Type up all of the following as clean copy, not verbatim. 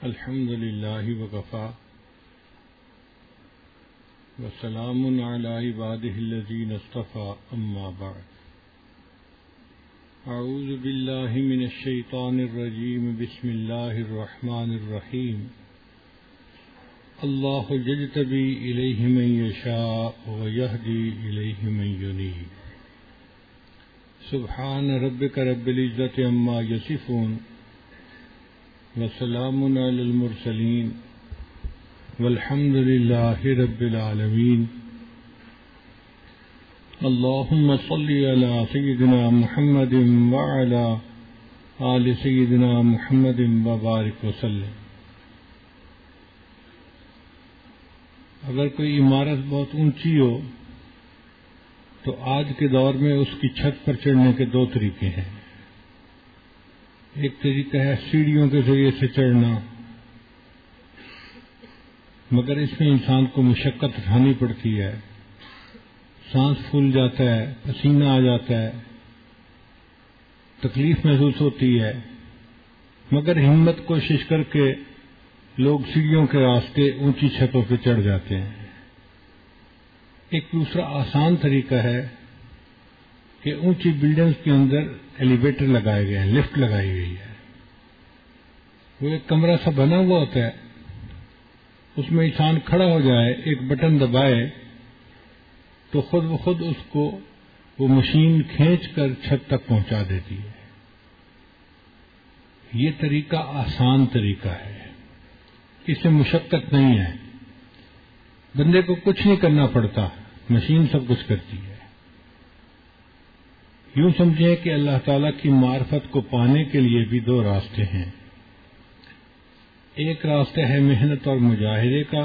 الحمد لله وكفى وسلام على عباده الذين اصطفى أما بعد أعوذ بالله من الشيطان الرجيم بسم الله الرحمن الرحيم الله يجتبي إليه من يشاء ويهدي إليه من ينيب سبحان ربك رب العزة عما يصفون وسلام على المرسلين والحمد لله رب العالمين اللهم صل على سيدنا محمد وعلى آل سيدنا محمد وبارك وسلم۔ اگر کوئی عمارت بہت اونچی ہو تو آج کے دور میں اس کی چھت پر چڑھنے کے دو طریقے ہیں۔ ایک طریقہ ہے سیڑھیوں کے ذریعے سے چڑھنا، مگر اس میں انسان کو مشقت اٹھانی پڑتی ہے، سانس پھول جاتا ہے، پسینہ آ جاتا ہے، تکلیف محسوس ہوتی ہے، مگر ہمت کوشش کر کے لوگ سیڑھیوں کے راستے اونچی چھتوں پہ چڑھ جاتے ہیں۔ ایک دوسرا آسان طریقہ ہے کہ اونچی بلڈنگز کے اندر ایلیویٹر لگائے گئے ہیں، لفٹ لگائی گئی ہے۔ وہ ایک کمرہ سا بنا ہوا ہوتا ہے، اس میں انسان کھڑا ہو جائے، ایک بٹن دبائے تو خود بخود اس کو وہ مشین کھینچ کر چھت تک پہنچا دیتی ہے۔ یہ طریقہ آسان طریقہ ہے، اس میں مشقت نہیں ہے، بندے کو کچھ نہیں کرنا پڑتا، مشین سب کچھ کرتی ہے۔ یوں سمجھیں کہ اللہ تعالیٰ کی معرفت کو پانے کے لیے بھی دو راستے ہیں۔ ایک راستہ ہے محنت اور مجاہدے کا،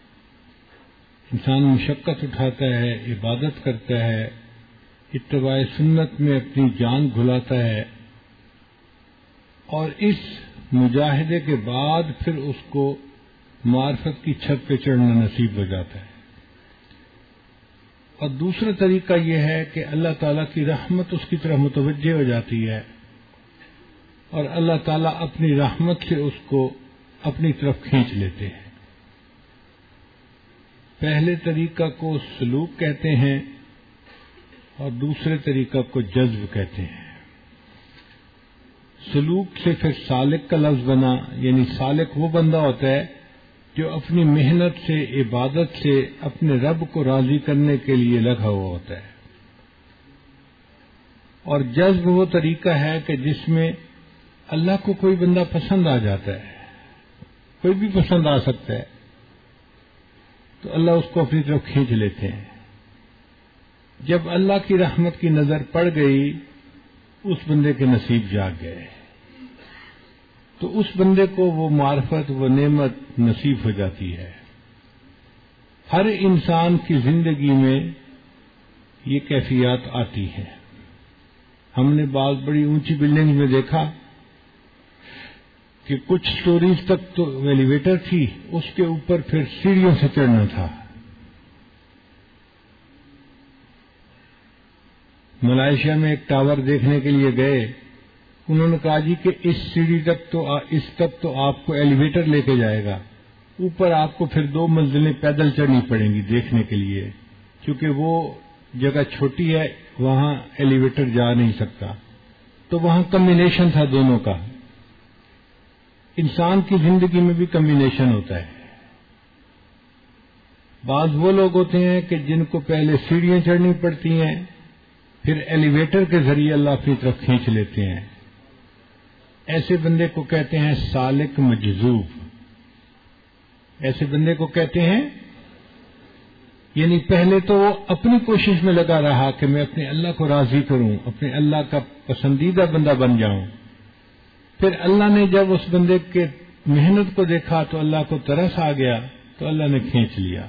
انسان مشقت اٹھاتا ہے، عبادت کرتا ہے، اتباع سنت میں اپنی جان گھلاتا ہے، اور اس مجاہدے کے بعد پھر اس کو معرفت کی چھت پہ چڑھنا نصیب ہو جاتا ہے۔ اور دوسرا طریقہ یہ ہے کہ اللہ تعالیٰ کی رحمت اس کی طرف متوجہ ہو جاتی ہے اور اللہ تعالیٰ اپنی رحمت سے اس کو اپنی طرف کھینچ لیتے ہیں۔ پہلے طریقہ کو سلوک کہتے ہیں اور دوسرے طریقہ کو جذب کہتے ہیں۔ سلوک سے پھر سالک کا لفظ بنا، یعنی سالک وہ بندہ ہوتا ہے جو اپنی محنت سے، عبادت سے اپنے رب کو راضی کرنے کے لیے لگا ہوا ہوتا ہے۔ اور جذب وہ طریقہ ہے کہ جس میں اللہ کو کوئی بندہ پسند آ جاتا ہے، کوئی بھی پسند آ سکتا ہے، تو اللہ اس کو اپنی طرف کھینچ لیتے ہیں۔ جب اللہ کی رحمت کی نظر پڑ گئی، اس بندے کے نصیب جاگ گئے، تو اس بندے کو وہ معرفت، وہ نعمت نصیب ہو جاتی ہے۔ ہر انسان کی زندگی میں یہ کیفیات آتی ہیں۔ ہم نے بعض بڑی اونچی بلڈنگ میں دیکھا کہ کچھ سٹوریز تک تو ایلیویٹر تھی، اس کے اوپر پھر سیڑھیوں سے چڑھنا تھا۔ ملائیشیا میں ایک ٹاور دیکھنے کے لیے گئے، انہوں نے کہا جی کہ اس سیڑھی تک تو آپ کو ایلیویٹر لے کے جائے گا، اوپر آپ کو پھر 2 منزلیں پیدل چڑھنی پڑیں گی دیکھنے کے لیے، کیونکہ وہ جگہ چھوٹی ہے، وہاں ایلیویٹر جا نہیں سکتا۔ تو وہاں کمبینیشن تھا دونوں کا۔ انسان کی زندگی میں بھی کمبینیشن ہوتا ہے۔ بعض وہ لوگ ہوتے ہیں کہ جن کو پہلے سیڑھیاں چڑھنی پڑتی ہیں، پھر ایلیویٹر کے ذریعے اللہ اپنی طرف کھینچ لیتے ہیں۔ ایسے بندے کو کہتے ہیں سالک مجذوب۔ ایسے بندے کو کہتے ہیں، یعنی پہلے تو وہ اپنی کوشش میں لگا رہا کہ میں اپنے اللہ کو راضی کروں، اپنے اللہ کا پسندیدہ بندہ بن جاؤں۔ پھر اللہ نے جب اس بندے کے محنت کو دیکھا تو اللہ کو ترس آ گیا، تو اللہ نے کھینچ لیا۔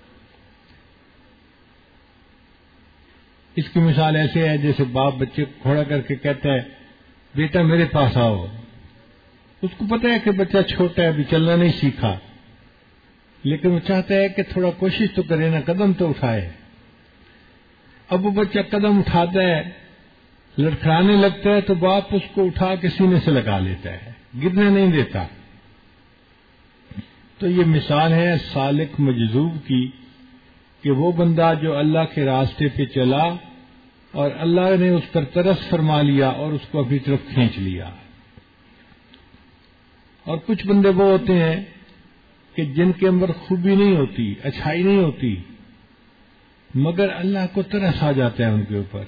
اس کی مثال ایسے ہے جیسے باپ بچے کو کھڑا کر کے کہتا ہے بیٹا میرے پاس آؤ۔ اس کو پتہ ہے کہ بچہ چھوٹا ہے، ابھی چلنا نہیں سیکھا، لیکن وہ چاہتا ہے کہ تھوڑا کوشش تو کرے نا، قدم تو اٹھائے۔ اب وہ بچہ قدم اٹھاتا ہے، لڑکھڑانے لگتا ہے تو باپ اس کو اٹھا کے سینے سے لگا لیتا ہے، گرنے نہیں دیتا۔ تو یہ مثال ہے سالک مجذوب کی کہ وہ بندہ جو اللہ کے راستے پہ چلا اور اللہ نے اس پر ترس فرما لیا اور اس کو اپنی طرف کھینچ لیا. اور کچھ بندے وہ ہوتے ہیں کہ جن کے اندر خوبی نہیں ہوتی، اچھائی نہیں ہوتی، مگر اللہ کو ترس آ جاتا ہے ان کے اوپر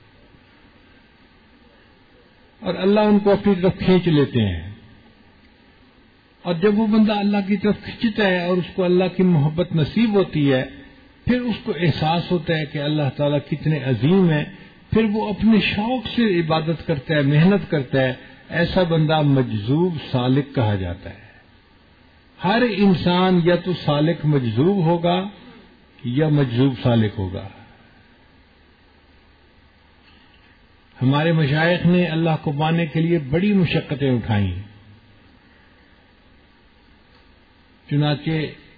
اور اللہ ان کو اپنی طرف کھینچ لیتے ہیں. اور جب وہ بندہ اللہ کی طرف کھینچتا ہے اور اس کو اللہ کی محبت نصیب ہوتی ہے، پھر اس کو احساس ہوتا ہے کہ اللہ تعالیٰ کتنے عظیم ہے، پھر وہ اپنے شوق سے عبادت کرتا ہے، محنت کرتا ہے. ایسا بندہ مجذوب سالک کہا جاتا ہے. ہر انسان یا تو سالک مجذوب ہوگا یا مجذوب سالک ہوگا. ہمارے مشائخ نے اللہ کو پانے کے لیے بڑی مشقتیں اٹھائیں. چنانچہ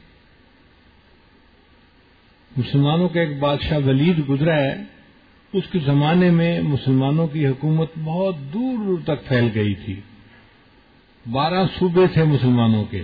مسلمانوں کا ایک بادشاہ ولید گزرا ہے، اس کے زمانے میں مسلمانوں کی حکومت بہت دور دور تک پھیل گئی تھی. 12 صوبے تھے مسلمانوں کے.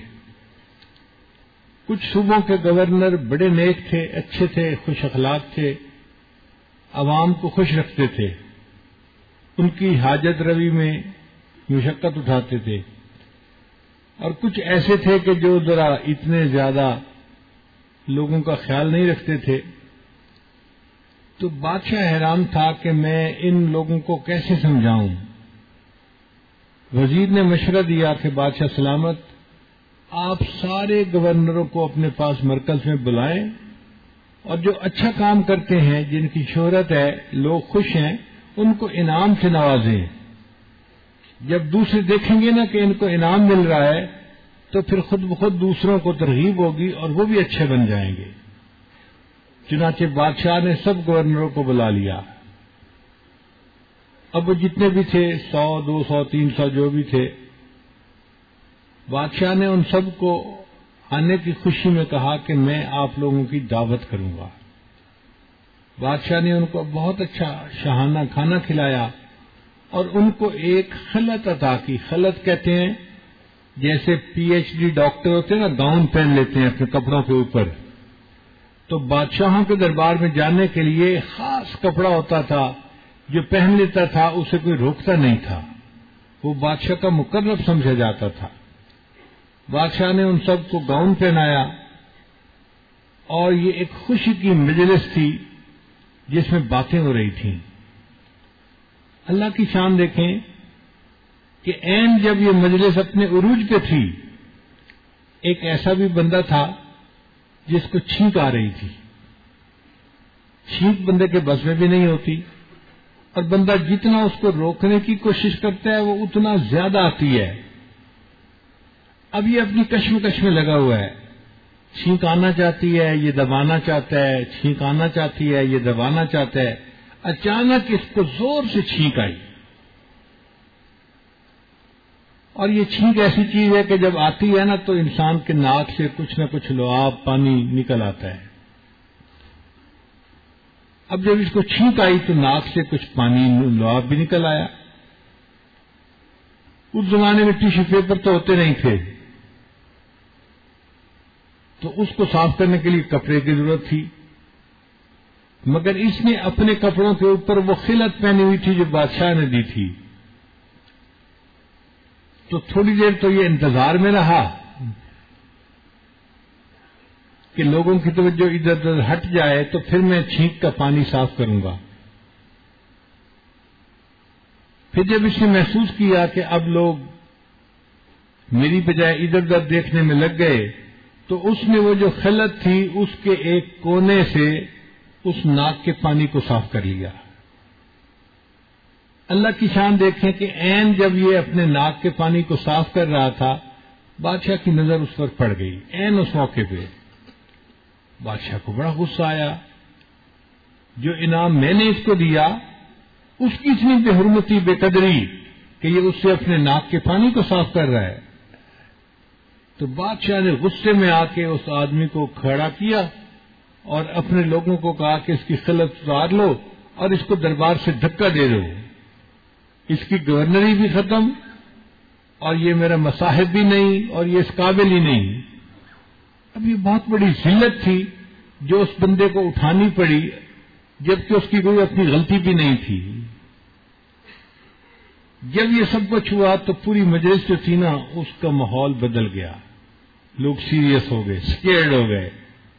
کچھ صوبوں کے گورنر بڑے نیک تھے، اچھے تھے، خوش اخلاق تھے، عوام کو خوش رکھتے تھے، ان کی حاجت روی میں مشقت اٹھاتے تھے. اور کچھ ایسے تھے کہ جو ذرا اتنے زیادہ لوگوں کا خیال نہیں رکھتے تھے. تو بادشاہ حیران تھا کہ میں ان لوگوں کو کیسے سمجھاؤں. وزیر نے مشورہ دیا کہ بادشاہ سلامت، آپ سارے گورنروں کو اپنے پاس مرکز میں بلائیں اور جو اچھا کام کرتے ہیں، جن کی شہرت ہے، لوگ خوش ہیں، ان کو انعام سے نوازیں. جب دوسرے دیکھیں گے نا کہ ان کو انعام مل رہا ہے تو پھر خود بخود دوسروں کو ترغیب ہوگی اور وہ بھی اچھے بن جائیں گے. چنانچہ بادشاہ نے سب گورنروں کو بلا لیا. اب وہ جتنے بھی تھے، 100 200 300 جو بھی تھے، بادشاہ نے ان سب کو آنے کی خوشی میں کہا کہ میں آپ لوگوں کی دعوت کروں گا. بادشاہ نے ان کو بہت اچھا شاہانہ کھانا کھلایا اور ان کو ایک خلعت عطا کی. خلعت کہتے ہیں جیسے PhD ڈاکٹر ہوتے ہیں نا، گاؤن پہن لیتے ہیں اپنے کپڑوں کے اوپر. تو بادشاہوں کے دربار میں جانے کے لیے خاص کپڑا ہوتا تھا، جو پہن لیتا تھا اسے کوئی روکتا نہیں تھا، وہ بادشاہ کا مقرب سمجھا جاتا تھا. بادشاہ نے ان سب کو گاؤن پہنایا اور یہ ایک خوشی کی مجلس تھی جس میں باتیں ہو رہی تھیں. اللہ کی شان دیکھیں کہ عین جب یہ مجلس اپنے عروج پہ تھی، ایک ایسا بھی بندہ تھا جس کو چھینک آ رہی تھی. چھینک بندے کے بس میں بھی نہیں ہوتی اور بندہ جتنا اس کو روکنے کی کوشش کرتا ہے وہ اتنا زیادہ آتی ہے. اب یہ اپنی کشمکش میں لگا ہوا ہے، چھینک آنا چاہتی ہے، یہ دبانا چاہتا ہے، چھینک آنا چاہتی ہے، یہ دبانا چاہتا ہے. اچانک اس کو زور سے چھینک آئی. اور یہ چھینک ایسی چیز ہے کہ جب آتی ہے نا تو انسان کے ناک سے کچھ نہ کچھ لعاب پانی نکل آتا ہے. اب جب اس کو چھینک آئی تو ناک سے کچھ پانی لعاب بھی نکل آیا. اس زمانے میں ٹیشو پیپر تو ہوتے نہیں تھے، تو اس کو صاف کرنے کے لیے کپڑے کی ضرورت تھی. مگر اس نے اپنے کپڑوں کے اوپر وہ خلعت پہنی ہوئی تھی جو بادشاہ نے دی تھی. تو تھوڑی دیر تو یہ انتظار میں رہا کہ لوگوں کی توجہ ادھر ادھر ہٹ جائے تو پھر میں چھینک کا پانی صاف کروں گا. پھر جب اس نے محسوس کیا کہ اب لوگ میری بجائے ادھر ادھر دیکھنے میں لگ گئے تو اس نے وہ جو خلعت تھی اس کے ایک کونے سے اس ناک کے پانی کو صاف کر لیا. اللہ کی شان دیکھیں کہ عین جب یہ اپنے ناک کے پانی کو صاف کر رہا تھا، بادشاہ کی نظر اس پر پڑ گئی. عین اس موقع پہ بادشاہ کو بڑا غصہ آیا. جو انعام میں نے اس کو دیا اس کی اتنی بے حرمتی، بے قدری کہ یہ اس سے اپنے ناک کے پانی کو صاف کر رہا ہے. تو بادشاہ نے غصے میں آ کے اس آدمی کو کھڑا کیا اور اپنے لوگوں کو کہا کہ اس کی خلعت اتار لو اور اس کو دربار سے دھکا دے دو. اس کی گورنری بھی ختم اور یہ میرا مصاحب بھی نہیں اور یہ اس قابل ہی نہیں. اب یہ بہت بڑی ذلت تھی جو اس بندے کو اٹھانی پڑی، جبکہ اس کی کوئی اپنی غلطی بھی نہیں تھی۔ جب یہ سب کچھ ہوا تو پوری مجلس جو تھی نا، اس کا ماحول بدل گیا، لوگ سیریس ہو گئے، سکیئرڈ ہو گئے۔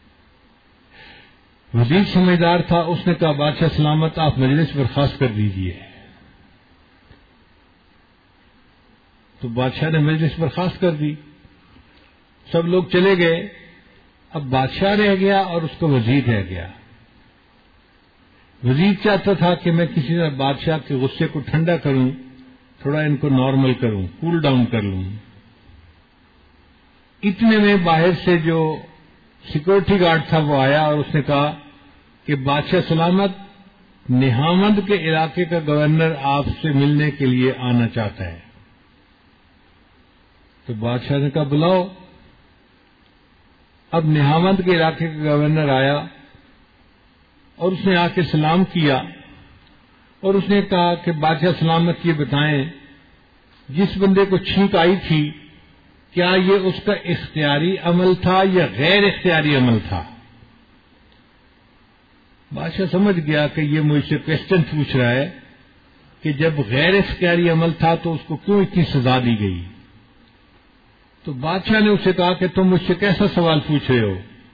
وزیر سمجھدار تھا، اس نے کہا بادشاہ سلامت آپ مجلس برخاست کر دیجئے۔ تو بادشاہ نے مجلس برخاست کر دی، سب لوگ چلے گئے، اب بادشاہ رہ گیا اور اس کا وزیر رہ گیا۔ وزیر چاہتا تھا کہ میں کسی طرح بادشاہ کے غصے کو ٹھنڈا کروں، تھوڑا ان کو نارمل کروں، کول ڈاؤن کر لوں۔ اتنے میں باہر سے جو سیکورٹی گارڈ تھا وہ آیا اور اس نے کہا کہ بادشاہ سلامت نہامند کے علاقے کا گورنر آپ سے ملنے کے لیے آنا چاہتا ہے۔ تو بادشاہ نے کہا بلاؤ۔ اب نہامند کے علاقے کا گورنر آیا اور اس نے آ کے سلام کیا اور اس نے کہا کہ بادشاہ سلامت یہ بتائیں جس بندے کو چھینک آئی تھی کیا یہ اس کا اختیاری عمل تھا یا غیر اختیاری عمل تھا؟ بادشاہ سمجھ گیا کہ یہ مجھ سے کوشچن پوچھ رہا ہے کہ جب غیر اختیاری عمل تھا تو اس کو کیوں اتنی سزا دی گئی؟ تو بادشاہ نے اسے کہا کہ تم مجھ سے کیسا سوال پوچھ رہے ہو؟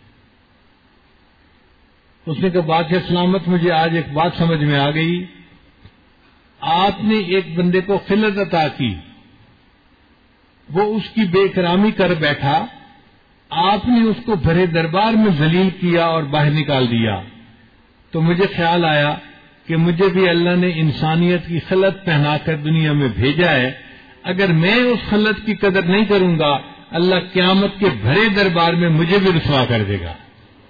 اس نے کہا بادشاہ سلامت مجھے آج ایک بات سمجھ میں آ گئی، آپ نے ایک بندے کو خلعت عطا کی، وہ اس کی بے اکرامی کر بیٹھا، آپ نے اس کو بھرے دربار میں ذلیل کیا اور باہر نکال دیا، تو مجھے خیال آیا کہ مجھے بھی اللہ نے انسانیت کی خلعت پہنا کر دنیا میں بھیجا ہے، اگر میں اس خلعت کی قدر نہیں کروں گا اللہ قیامت کے بھرے دربار میں مجھے بھی رسوا کر دے گا۔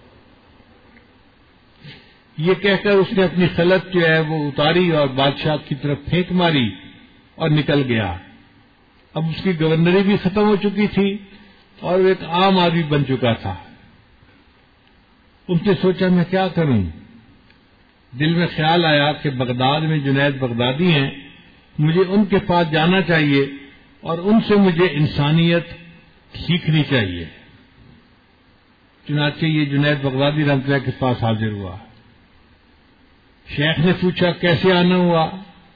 یہ کہہ کر اس نے اپنی خلعت جو ہے وہ اتاری اور بادشاہ کی طرف پھینک ماری اور نکل گیا۔ اب اس کی گورنری بھی ختم ہو چکی تھی اور وہ ایک عام آدمی بن چکا تھا۔ اس نے سوچا میں کیا کروں؟ دل میں خیال آیا کہ بغداد میں جنید بغدادی ہیں، مجھے ان کے پاس جانا چاہیے اور ان سے مجھے انسانیت سیکھنی چاہیے۔ چنانچہ یہ جنید بغدادی رحمۃ اللہ کے پاس حاضر ہوا۔ شیخ نے پوچھا کیسے آنا ہوا؟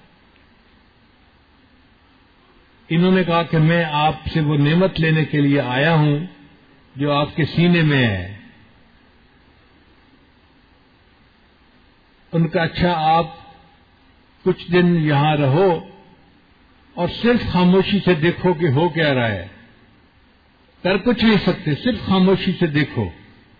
انہوں نے کہا کہ میں آپ سے وہ نعمت لینے کے لیے آیا ہوں جو آپ کے سینے میں ہے۔ ان کا اچھا آپ کچھ دن یہاں رہو اور صرف خاموشی سے دیکھو کہ ہو کیا رہا ہے، کر کچھ نہیں سکتے، صرف خاموشی سے دیکھو۔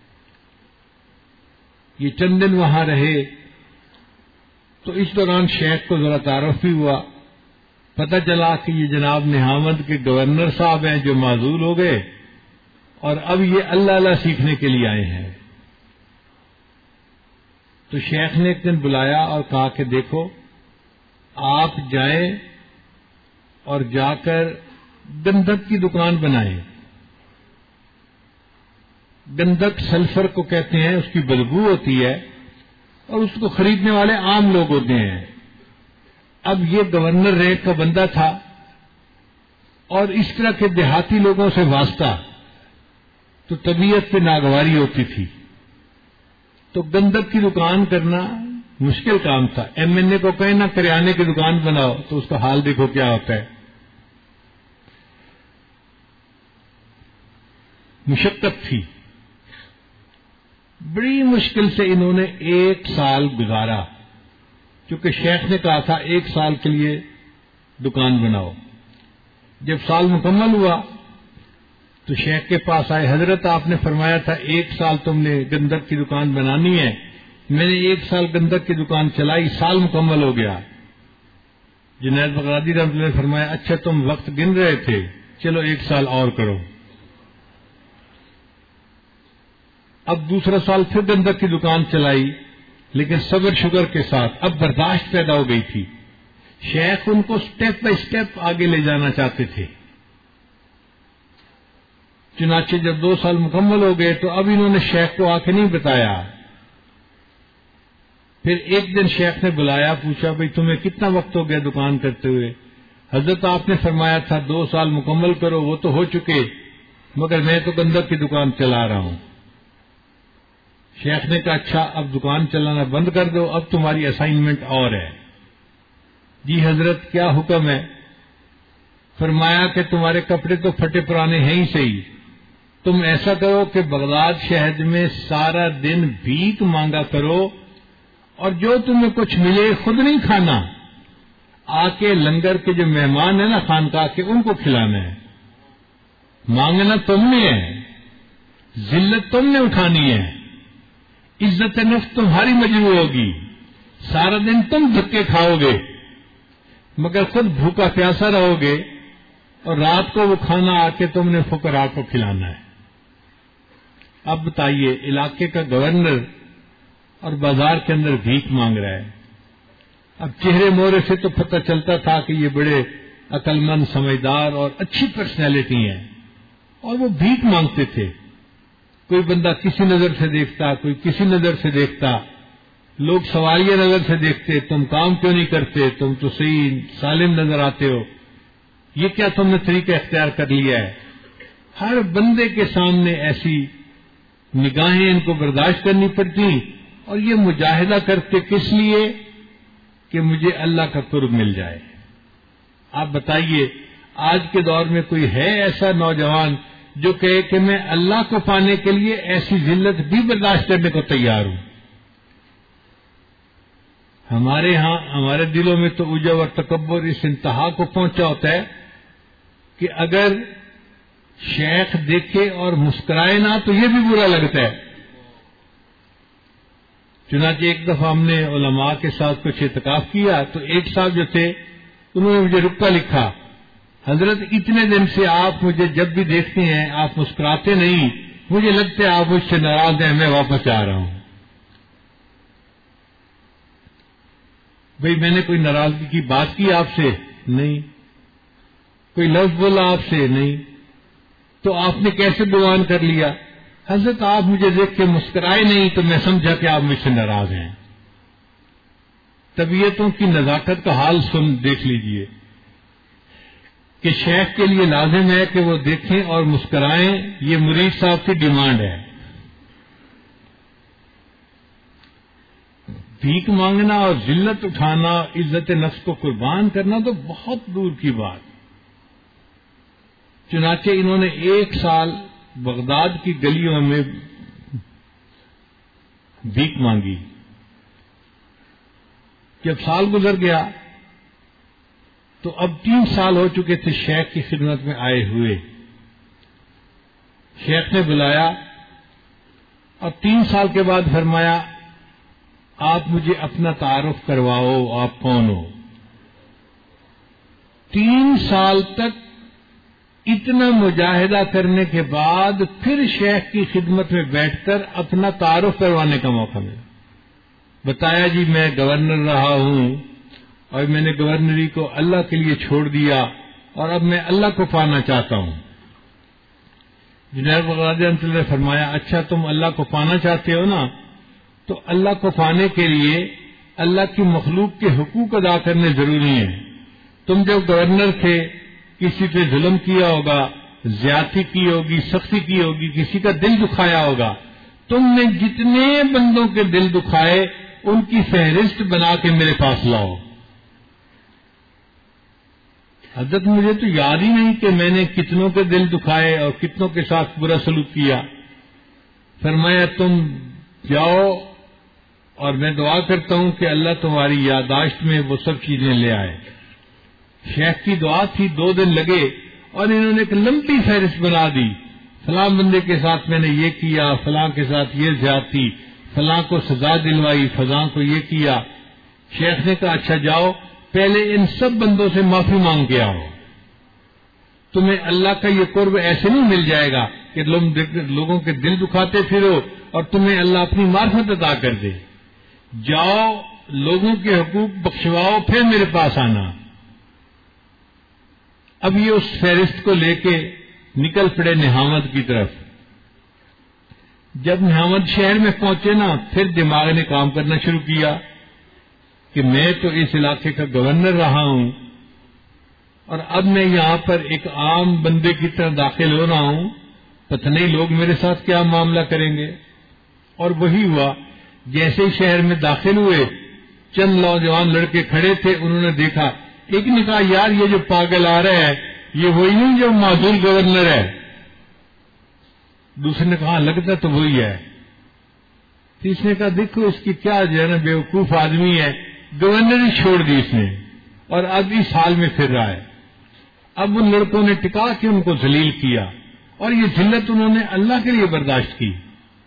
یہ چند دن وہاں رہے تو اس دوران شیخ کو ذرا تعارف بھی ہوا، پتہ چلا کہ یہ جناب نہامند کے گورنر صاحب ہیں جو معزول ہو گئے اور اب یہ اللہ سیکھنے کے لیے آئے ہیں۔ تو شیخ نے ایک دن بلایا اور کہا کہ دیکھو آپ جائیں اور جا کر گندھک کی دکان بنائیں۔ گندھک سلفر کو کہتے ہیں، اس کی بدبو ہوتی ہے اور اس کو خریدنے والے عام لوگ ہوتے ہیں۔ اب یہ گورنر رینک کا بندہ تھا اور اس طرح کے دیہاتی لوگوں سے واسطہ، تو طبیعت پہ ناگواری ہوتی تھی، تو گندھک کی دکان کرنا مشکل کام تھا۔ ایم این اے کو کہیں نہ کریانے کی دکان بناؤ تو اس کا حال دیکھو کیا ہوتا ہے۔ مشقت تھی، بڑی مشکل سے انہوں نے 1 سال گزارا، کیونکہ شیخ نے کہا تھا 1 سال کے لیے دکان بناؤ۔ جب سال مکمل ہوا تو شیخ کے پاس آئے، حضرت آپ نے فرمایا تھا 1 سال تم نے گندھک کی دکان بنانی ہے، میں نے 1 سال گندھک کی دکان چلائی، سال مکمل ہو گیا۔ جنید بغدادی رحمۃ اللہ نے فرمایا اچھا تم وقت گن رہے تھے، چلو 1 سال اور کرو۔ اب دوسرا سال پھر گندھک کی دکان چلائی، لیکن صبر شکر کے ساتھ، اب برداشت پیدا ہو گئی تھی۔ شیخ ان کو سٹیپ بائی سٹیپ آگے لے جانا چاہتے تھے۔ چنانچہ جب 2 سال مکمل ہو گئے تو اب انہوں نے شیخ کو آ کے نہیں بتایا۔ پھر ایک دن شیخ نے بلایا، پوچھا بھئی تمہیں کتنا وقت ہو گیا دکان کرتے ہوئے؟ حضرت آپ نے فرمایا تھا 2 سال مکمل کرو، وہ تو ہو چکے، مگر میں تو گندم کی دکان چلا رہا ہوں۔ شیخ نے کہا اچھا اب دکان چلانا بند کر دو، اب تمہاری اسائنمنٹ اور ہے۔ جی حضرت کیا حکم ہے؟ فرمایا کہ تمہارے کپڑے تو پھٹے پرانے ہیں ہی صحیح، تم ایسا کرو کہ بغداد شہر میں سارا دن بھیک مانگا کرو، اور جو تمہیں کچھ ملے خود نہیں کھانا، آ کے لنگر کے جو مہمان ہیں نا خانقاہ کے ان کو کھلانا ہے۔ مانگنا تم نے ہے، ذلت تم نے اٹھانی ہے، عزت نفس تمہاری مجروح ہوگی، سارا دن تم دھکے کھاؤ گے مگر خود بھوکا پیاسا رہو گے، اور رات کو وہ کھانا آ کے تم نے فقراء کو کھلانا ہے۔ اب بتائیے علاقے کا گورنر اور بازار کے اندر بھیک مانگ رہا ہے۔ اب چہرے مورے سے تو پتہ چلتا تھا کہ یہ بڑے عقل مند سمجھدار اور اچھی پرسنالٹی ہیں، اور وہ بھیک مانگتے تھے۔ کوئی بندہ کسی نظر سے دیکھتا، کوئی کسی نظر سے دیکھتا، لوگ سوالیہ نظر سے دیکھتے، تم کام کیوں نہیں کرتے، تم تو صحیح سالم نظر آتے ہو، یہ کیا تم نے طریقہ اختیار کر لیا ہے؟ ہر بندے کے سامنے ایسی نگاہیں ان کو برداشت کرنی پڑتی، اور یہ مجاہدہ کرتے کس لیے؟ کہ مجھے اللہ کا قرب مل جائے۔ آپ بتائیے آج کے دور میں کوئی ہے ایسا نوجوان جو کہے کہ میں اللہ کو پانے کے لیے ایسی ذلت بھی برداشت کرنے کو تیار ہوں؟ ہمارے ہاں ہمارے دلوں میں تو عجب اور تکبر اس انتہا کو پہنچا ہوتا ہے کہ اگر شیخ دیکھے اور مسکرائے نہ تو یہ بھی برا لگتا ہے۔ چنانچہ ایک دفعہ ہم نے علماء کے ساتھ کچھ اعتکاف کیا تو ایک صاحب جو تھے انہوں نے مجھے رکا لکھا، حضرت اتنے دن سے آپ مجھے جب بھی دیکھتے ہیں آپ مسکراتے نہیں، مجھے لگتا ہے آپ مجھ سے ناراض ہیں، میں واپس آ رہا ہوں۔ بھئی میں نے کوئی ناراضگی کی بات کی آپ سے؟ نہیں۔ کوئی لفظ بولا آپ سے؟ نہیں۔ تو آپ نے کیسے گمان کر لیا؟ حضرت آپ مجھے دیکھ کے مسکرائے نہیں تو میں سمجھا کہ آپ مجھ سے ناراض ہیں۔ طبیعتوں کی نزاکت کا حال دیکھ لیجئے کہ شیخ کے لیے لازم ہے کہ وہ دیکھیں اور مسکرائیں، یہ مرید صاحب کی ڈیمانڈ ہے۔ بھیک مانگنا اور ذلت اٹھانا، عزت نفس کو قربان کرنا تو بہت دور کی بات۔ چنانچہ انہوں نے 1 سال بغداد کی گلیوں میں بھیک مانگی۔ جب سال گزر گیا تو اب 3 سال ہو چکے تھے شیخ کی خدمت میں آئے ہوئے۔ شیخ نے بلایا اور 3 سال کے بعد فرمایا آپ مجھے اپنا تعارف کرواؤ، آپ کون ہو؟ 3 سال تک اتنا مجاہدہ کرنے کے بعد پھر شیخ کی خدمت میں بیٹھ کر اپنا تعارف کروانے کا موقع ملا۔ بتایا جی میں گورنر رہا ہوں اور میں نے گورنری کو اللہ کے لیے چھوڑ دیا اور اب میں اللہ کو پانا چاہتا ہوں۔ جنید بغدادی رحمۃ اللہ نے فرمایا اچھا تم اللہ کو پانا چاہتے ہو نا، تو اللہ کو پانے کے لیے اللہ کی مخلوق کے حقوق ادا کرنے ضروری ہیں۔ تم جب گورنر تھے کسی پہ ظلم کیا ہوگا، زیادتی کی ہوگی، سختی کی ہوگی، کسی کا دل دکھایا ہوگا، تم نے جتنے بندوں کے دل دکھائے ان کی فہرست بنا کے میرے پاس لاؤ۔ حضرت مجھے تو یاد ہی نہیں کہ میں نے کتنوں کے دل دکھائے اور کتنوں کے ساتھ برا سلوک کیا۔ فرمایا تم جاؤ اور میں دعا کرتا ہوں کہ اللہ تمہاری یادداشت میں وہ سب چیزیں لے آئے۔ شیخ کی دعا تھی، 2 دن لگے اور انہوں نے ایک لمبی فہرست بنا دی، فلاں بندے کے ساتھ میں نے یہ کیا، فلاں کے ساتھ یہ زیادتی، فلاں کو سزا دلوائی، فلاں کو یہ کیا۔ شیخ نے کہا اچھا جاؤ پہلے ان سب بندوں سے معافی مانگ کے آؤ، تمہیں اللہ کا یہ قرب ایسے نہیں مل جائے گا کہ لوگوں کے دل دکھاتے پھرو اور تمہیں اللہ اپنی معرفت عطا کر دے۔ جاؤ لوگوں کے حقوق بخشواؤ پھر میرے پاس آنا۔ اب یہ اس فہرست کو لے کے نکل پڑے نہامد کی طرف۔ جب نہامد شہر میں پہنچے نا پھر دماغ نے کام کرنا شروع کیا کہ میں تو اس علاقے کا گورنر رہا ہوں اور اب میں یہاں پر ایک عام بندے کی طرح داخل ہو رہا ہوں پتہ نہیں لوگ میرے ساتھ کیا معاملہ کریں گے. اور وہی ہوا. جیسے ہی شہر میں داخل ہوئے چند نوجوان لڑکے کھڑے تھے, انہوں نے دیکھا. ایک نے کہا یار یہ جو پاگل آ رہا ہے یہ وہی نہیں جو معزول گورنر ہے. دوسرے نے کہا لگتا تو وہی ہے. تیسرے نے کہا دیکھو اس کی کیا جو ہے نا بیوقوف آدمی ہے, گورنر ہی چھوڑ دی اس نے اور اب اس حال میں پھر رہا ہے. اب ان لڑکوں نے ٹکا کے ان کو ذلیل کیا اور یہ ذلت انہوں نے اللہ کے لیے برداشت کی.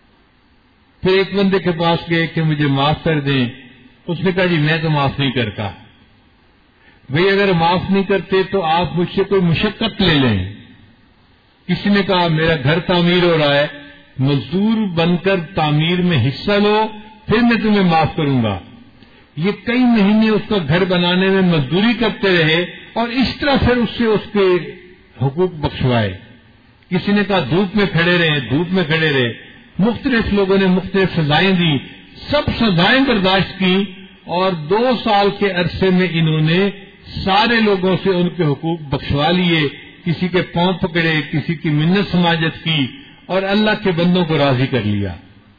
پھر ایک بندے کے پاس گئے کہ مجھے معاف کر دیں. اس نے کہا جی میں تو معاف نہیں کرتا. بھئی اگر معاف نہیں کرتے تو آپ مجھ سے کوئی مشقت لے لیں. کسی نے کہا میرا گھر تعمیر ہو رہا ہے, مزدور بن کر تعمیر میں حصہ لو پھر میں تمہیں معاف کروں گا. یہ کئی مہینے اس کا گھر بنانے میں مزدوری کرتے رہے اور اس طرح پھر اس سے اس کے حقوق بخشوائے. کسی نے کہا دھوپ میں کھڑے رہے, دھوپ میں کھڑے رہے. مختلف لوگوں نے مختلف سزائیں دی, سب سزائیں برداشت کی اور 2 سال کے عرصے میں انہوں نے سارے لوگوں سے ان کے حقوق بخشوا لیے. کسی کے پاؤں پکڑے, کسی کی منت سماجت کی اور اللہ کے بندوں کو راضی کر لیا.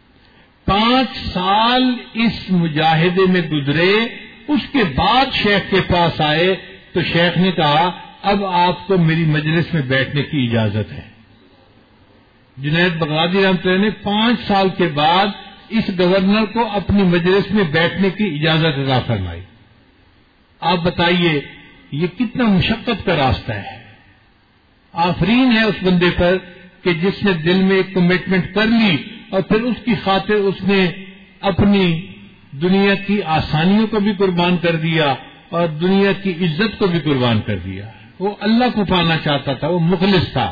5 سال اس مجاہدے میں گزرے. اس کے بعد شیخ کے پاس آئے تو شیخ نے کہا اب آپ کو میری مجلس میں بیٹھنے کی اجازت ہے. جنید بغدادی رحمۃ اللہ نے 5 سال کے بعد اس گورنر کو اپنی مجلس میں بیٹھنے کی اجازت عطا فرمائی. آپ بتائیے یہ کتنا مشقت کا راستہ ہے. آفرین ہے اس بندے پر کہ جس نے دل میں ایک کمٹمنٹ کر لی اور پھر اس کی خاطر اس نے اپنی دنیا کی آسانیوں کو بھی قربان کر دیا اور دنیا کی عزت کو بھی قربان کر دیا. وہ اللہ کو پانا چاہتا تھا, وہ مخلص تھا.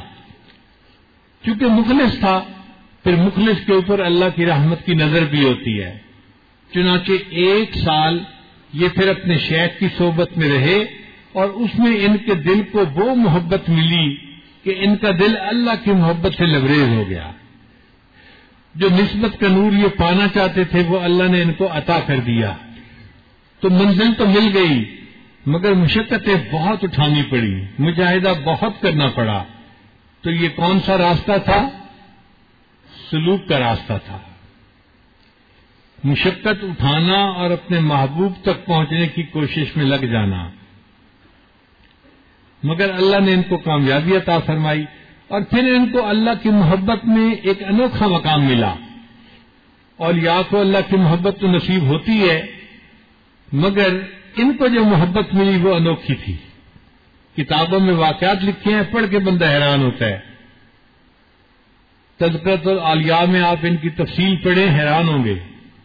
چونکہ مخلص تھا پھر مخلص کے اوپر اللہ کی رحمت کی نظر بھی ہوتی ہے. چنانچہ 1 سال یہ پھر اپنے شیخ کی صحبت میں رہے اور اس میں ان کے دل کو وہ محبت ملی کہ ان کا دل اللہ کی محبت سے لبریز ہو گیا. جو نسبت کا نور یہ پانا چاہتے تھے وہ اللہ نے ان کو عطا کر دیا. تو منزل تو مل گئی مگر مشقتیں بہت اٹھانی پڑی, مجاہدہ بہت کرنا پڑا. تو یہ کون سا راستہ تھا؟ سلوک کا راستہ تھا. مشقت اٹھانا اور اپنے محبوب تک پہنچنے کی کوشش میں لگ جانا. مگر اللہ نے ان کو کامیابی عطا فرمائی اور پھر ان کو اللہ کی محبت میں ایک انوکھا مقام ملا. اولیاء کو اللہ کی محبت تو نصیب ہوتی ہے مگر ان کو جو محبت ملی وہ انوکھی تھی. کتابوں میں واقعات لکھے ہیں, پڑھ کے بندہ حیران ہوتا ہے. تذکرۃ الاولیاء میں آپ ان کی تفصیل پڑھیں, حیران ہوں گے.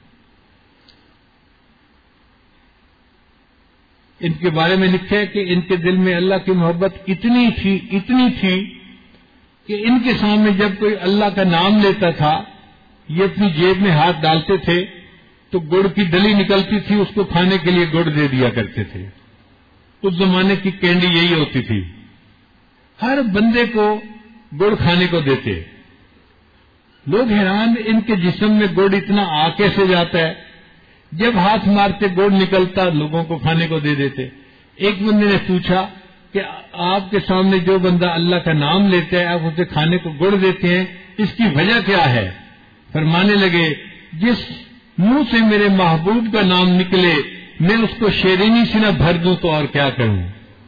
ان کے بارے میں لکھا ہے کہ ان کے دل میں اللہ کی محبت اتنی تھی کہ ان کے سامنے جب کوئی اللہ کا نام لیتا تھا یہ اپنی جیب میں ہاتھ ڈالتے تھے تو گڑ کی ڈلی نکلتی تھی, اس کو کھانے کے لیے گڑ دے دیا کرتے تھے. اس زمانے کی کینڈی یہی ہوتی تھی, ہر بندے کو گڑ کھانے کو دیتے. لوگ حیران, ان کے جسم میں گڑ اتنا آ کیسے جاتا ہے؟ جب ہاتھ مارتے گڑ نکلتا لوگوں کو کھانے کو دے دیتے. ایک بندے نے پوچھا کہ آپ کے سامنے جو بندہ اللہ کا نام لیتا ہے آپ اسے کھانے کو گڑ دیتے ہیں, اس کی وجہ کیا ہے؟ فرمانے لگے جس منہ سے میرے محبوب کا نام نکلے میں اس کو شیرینی سے نہ بھر دوں تو اور کیا کروں.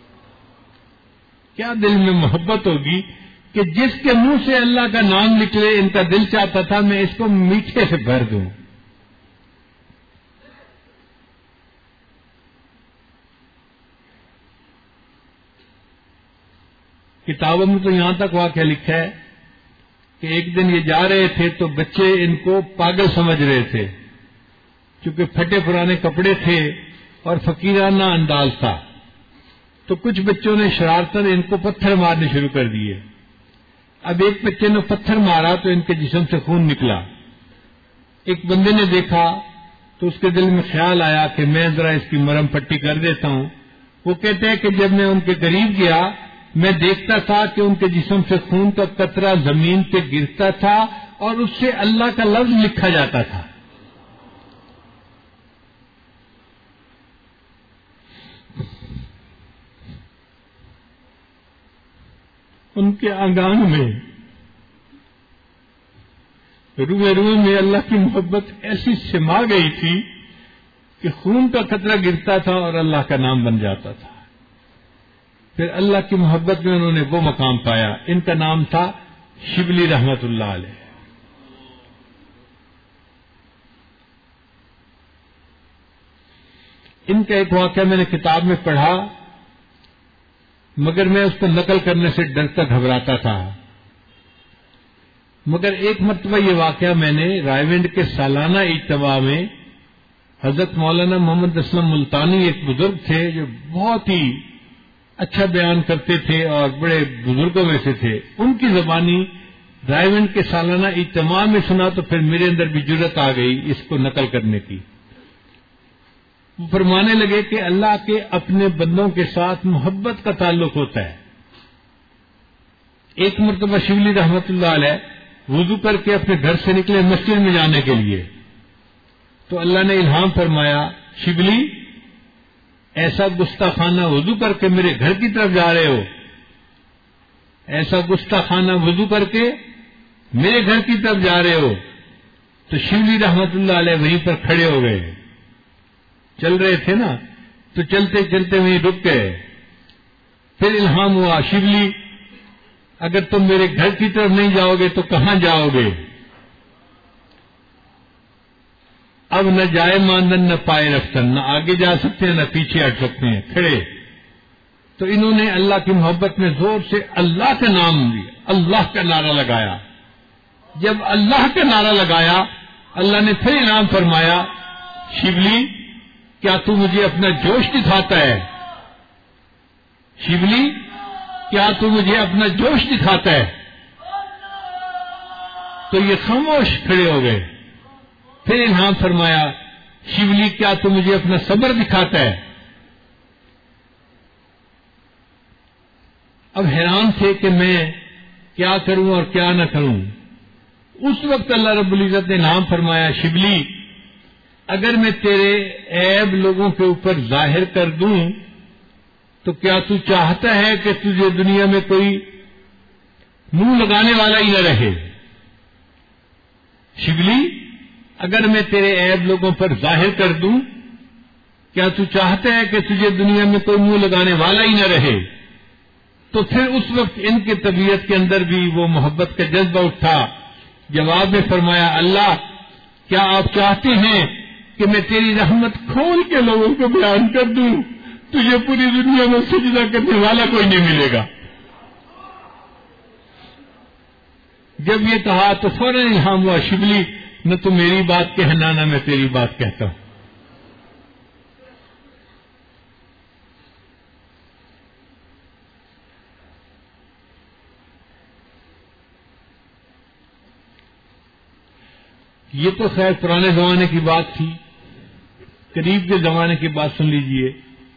کیا دل میں محبت ہوگی کہ جس کے منہ سے اللہ کا نام نکلے ان کا دل چاہتا تھا میں اس کو میٹھے سے بھر دوں. کتابوں میں تو یہاں تک واقعہ لکھا ہے کہ ایک دن یہ جا رہے تھے تو بچے ان کو پاگل سمجھ رہے تھے کیونکہ پھٹے پرانے کپڑے تھے اور فقیرانہ انداز تھا. تو کچھ بچوں نے شرارتاً ان کو پتھر مارنے شروع کر دیے. اب ایک بچے نے پتھر مارا تو ان کے جسم سے خون نکلا. ایک بندے نے دیکھا تو اس کے دل میں خیال آیا کہ میں ذرا اس کی مرہم پٹی کر دیتا ہوں. وہ کہتے ہیں کہ جب میں ان کے قریب گیا میں دیکھتا تھا کہ ان کے جسم سے خون کا قطرہ زمین پہ گرتا تھا اور اس سے اللہ کا لفظ لکھا جاتا تھا. ان کے آنگن میں روئے روئے میں اللہ کی محبت ایسی سما گئی تھی کہ خون کا قطرہ گرتا تھا اور اللہ کا نام بن جاتا تھا. پھر اللہ کی محبت میں انہوں نے وہ مقام پایا. ان کا نام تھا شبلی رحمت اللہ علیہ. ان کا ایک واقعہ میں نے کتاب میں پڑھا، مگر میں اس کو نقل کرنے سے ڈرتا گھبراتا تھا. مگر ایک مرتبہ یہ واقعہ میں نے رائے ونڈ کے سالانہ اجتماع میں حضرت مولانا محمد اسلم ملتانی ایک بزرگ تھے جو بہت ہی اچھا بیان کرتے تھے اور بڑے بزرگوں میں سے تھے، ان کی زبانی رائے ونڈ کے سالانہ اجتماع میں سنا تو پھر میرے اندر بھی جرأت آ گئی اس کو نقل کرنے کی. وہ فرمانے لگے کہ اللہ کے اپنے بندوں کے ساتھ محبت کا تعلق ہوتا ہے. ایک مرتبہ شبلی رحمت اللہ علیہ وضو کر کے اپنے گھر سے نکلے مسجد میں جانے کے لیے، تو اللہ نے الہام فرمایا، شبلی ایسا گستاخانہ وضو کر کے میرے گھر کی طرف جا رہے ہو، ایسا گستاخانہ وضو کر کے میرے گھر کی طرف جا رہے ہو. تو شبلی رحمت اللہ علیہ وہیں پر کھڑے ہو گئے. چل رہے تھے نا تو چلتے چلتے وہیں رک گئے. پھر الہام ہوا، شبلی اگر تم میرے گھر کی طرف نہیں جاؤ گے تو کہاں جاؤ گے؟ اب نہ جائے ماندن نہ پائے رفتن، نہ آگے جا سکتے ہیں نہ پیچھے ہٹ سکتے ہیں، کھڑے. تو انہوں نے اللہ کی محبت میں زور سے اللہ کا نام لیا، اللہ کا نعرہ لگایا. جب اللہ کا نعرہ لگایا اللہ نے پھر انعام فرمایا، شبلی کیا تو مجھے اپنا جوش دکھاتا ہے؟ شبلی کیا تو مجھے اپنا جوش دکھاتا ہے؟ تو یہ خاموش کھڑے ہو گئے. پھر انعام فرمایا، شبلی کیا تو مجھے اپنا صبر دکھاتا ہے؟ اب حیران تھے کہ میں کیا کروں اور کیا نہ کروں. اس وقت اللہ رب العزت نے انعام فرمایا، شبلی اگر میں تیرے عیب لوگوں کے اوپر ظاہر کر دوں تو کیا تو چاہتا ہے کہ تجھے دنیا میں کوئی منہ لگانے والا ہی نہ رہے؟ شبلی اگر میں تیرے عیب لوگوں پر ظاہر کر دوں کیا تو چاہتا ہے کہ تجھے دنیا میں کوئی منہ لگانے والا ہی نہ رہے؟ تو پھر اس وقت ان کی طبیعت کے اندر بھی وہ محبت کا جذبہ اٹھا. جواب میں فرمایا، اللہ کیا آپ چاہتے ہیں کہ میں تیری رحمت کھول کے لوگوں کو بیان کر دوں؟ تجھے پوری دنیا میں سجدہ کرنے والا کوئی نہیں ملے گا. جب یہ کہا تو فوراً الہام ہوا، شبلی نہ تو میری بات کہنا نہ میں تیری بات کہتا ہوں. یہ تو خیر پرانے زمانے کی بات تھی. قریب کے زمانے کی بات سن لیجئے.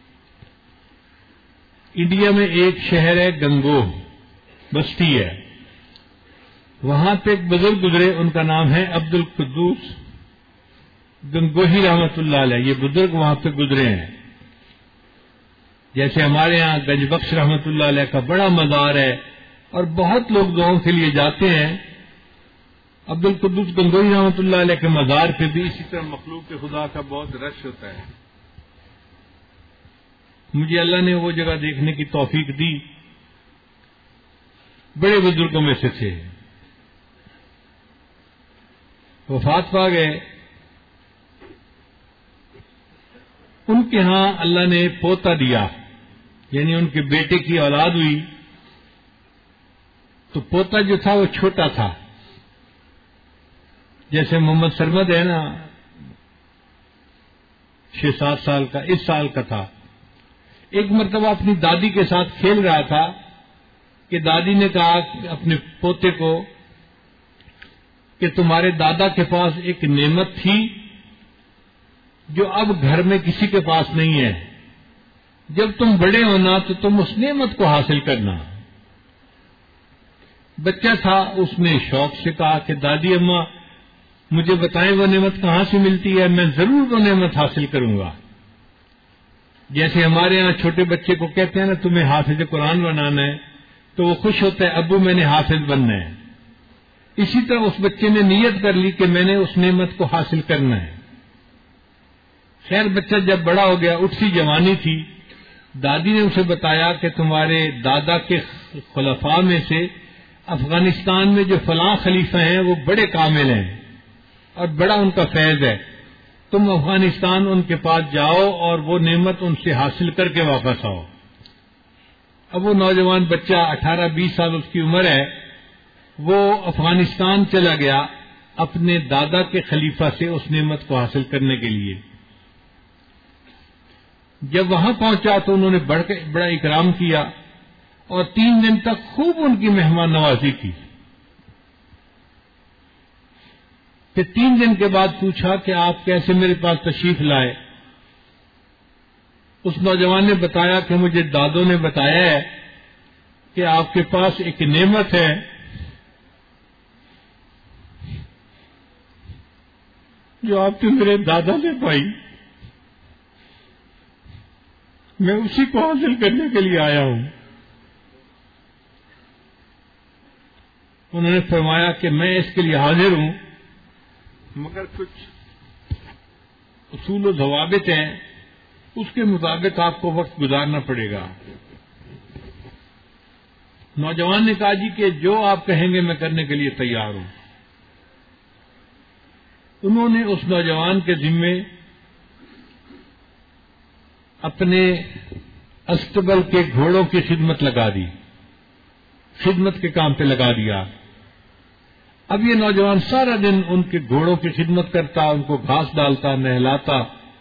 انڈیا میں ایک شہر ہے گنگوہ، بستی ہے، وہاں پہ ایک بزرگ گزرے، ان کا نام ہے عبد القدوس گنگوہی رحمت اللہ علیہ. یہ بزرگ وہاں پہ گزرے ہیں. جیسے ہمارے ہاں گنج بخش رحمت اللہ علیہ کا بڑا مزار ہے اور بہت لوگ دعاؤں کے لیے جاتے ہیں، عبد القدوس گنگوہی رحمت اللہ علیہ کے مزار پہ بھی اسی طرح مخلوق خدا کا بہت رش ہوتا ہے. مجھے اللہ نے وہ جگہ دیکھنے کی توفیق دی. بڑے بزرگوں میں سے تھے، وفات پا گئے. ان کے ہاں اللہ نے پوتا دیا، یعنی ان کے بیٹے کی اولاد ہوئی. تو پوتا جو تھا وہ چھوٹا تھا، جیسے محمد سرمد ہے نا 6-7 سال کا، اس سال کا تھا. ایک مرتبہ اپنی دادی کے ساتھ کھیل رہا تھا کہ دادی نے کہا اپنے پوتے کو کہ تمہارے دادا کے پاس ایک نعمت تھی جو اب گھر میں کسی کے پاس نہیں ہے. جب تم بڑے ہونا تو تم اس نعمت کو حاصل کرنا. بچہ تھا، اس نے شوق سے کہا کہ دادی اماں مجھے بتائیں وہ نعمت کہاں سے ملتی ہے، میں ضرور وہ نعمت حاصل کروں گا. جیسے ہمارے ہاں چھوٹے بچے کو کہتے ہیں نا تمہیں حافظ قرآن بنانا ہے تو وہ خوش ہوتا ہے، ابو میں نے حافظ بننا ہے. اسی طرح اس بچے نے نیت کر لی کہ میں نے اس نعمت کو حاصل کرنا ہے. خیر بچہ جب بڑا ہو گیا، اٹھ سی جوانی تھی، دادی نے اسے بتایا کہ تمہارے دادا کے خلفاء میں سے افغانستان میں جو فلاں خلیفہ ہیں وہ بڑے کامل ہیں اور بڑا ان کا فیض ہے، تم افغانستان ان کے پاس جاؤ اور وہ نعمت ان سے حاصل کر کے واپس آؤ. اب وہ نوجوان بچہ 18-20 سال اس کی عمر ہے، وہ افغانستان چلا گیا اپنے دادا کے خلیفہ سے اس نعمت کو حاصل کرنے کے لیے. جب وہاں پہنچا تو انہوں نے بڑا اکرام کیا اور 3 دن تک خوب ان کی مہمان نوازی کی. پھر 3 دن کے بعد پوچھا کہ آپ کیسے میرے پاس تشریف لائے. اس نوجوان نے بتایا کہ مجھے دادوں نے بتایا ہے کہ آپ کے پاس ایک نعمت ہے جو آپ کے میرے دادا نے پائی، میں اسی کو حاصل کرنے کے لیے آیا ہوں. انہوں نے فرمایا کہ میں اس کے لیے حاضر ہوں، مگر کچھ اصول و ضوابط ہیں، اس کے مطابق آپ کو وقت گزارنا پڑے گا. نوجوان نے کہا جی کہ جو آپ کہیں گے میں کرنے کے لیے تیار ہوں. انہوں نے اس نوجوان کے ذمے اپنے استبل کے گھوڑوں کی خدمت لگا دی، خدمت کے کام پہ لگا دیا. اب یہ نوجوان سارا دن ان کے گھوڑوں کی خدمت کرتا، ان کو گھاس ڈالتا، نہلاتا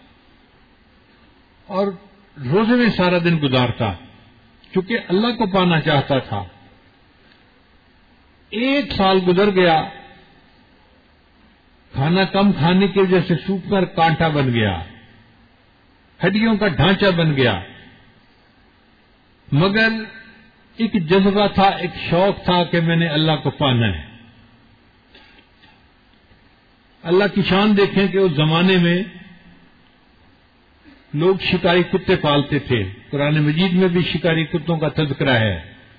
اور روزے میں سارا دن گزارتا، چونکہ اللہ کو پانا چاہتا تھا. 1 سال گزر گیا، کھانا کم کھانے کی وجہ سے سوکھ کر کانٹا بن گیا، ہڈیوں کا ڈھانچہ بن گیا، مگر ایک جذبہ تھا، ایک شوق تھا کہ میں نے اللہ کو پانا ہے. اللہ کی شان دیکھیں کہ اس زمانے میں لوگ شکاری کتے پالتے تھے. قرآن مجید میں بھی شکاری کتوں کا تذکرہ ہے.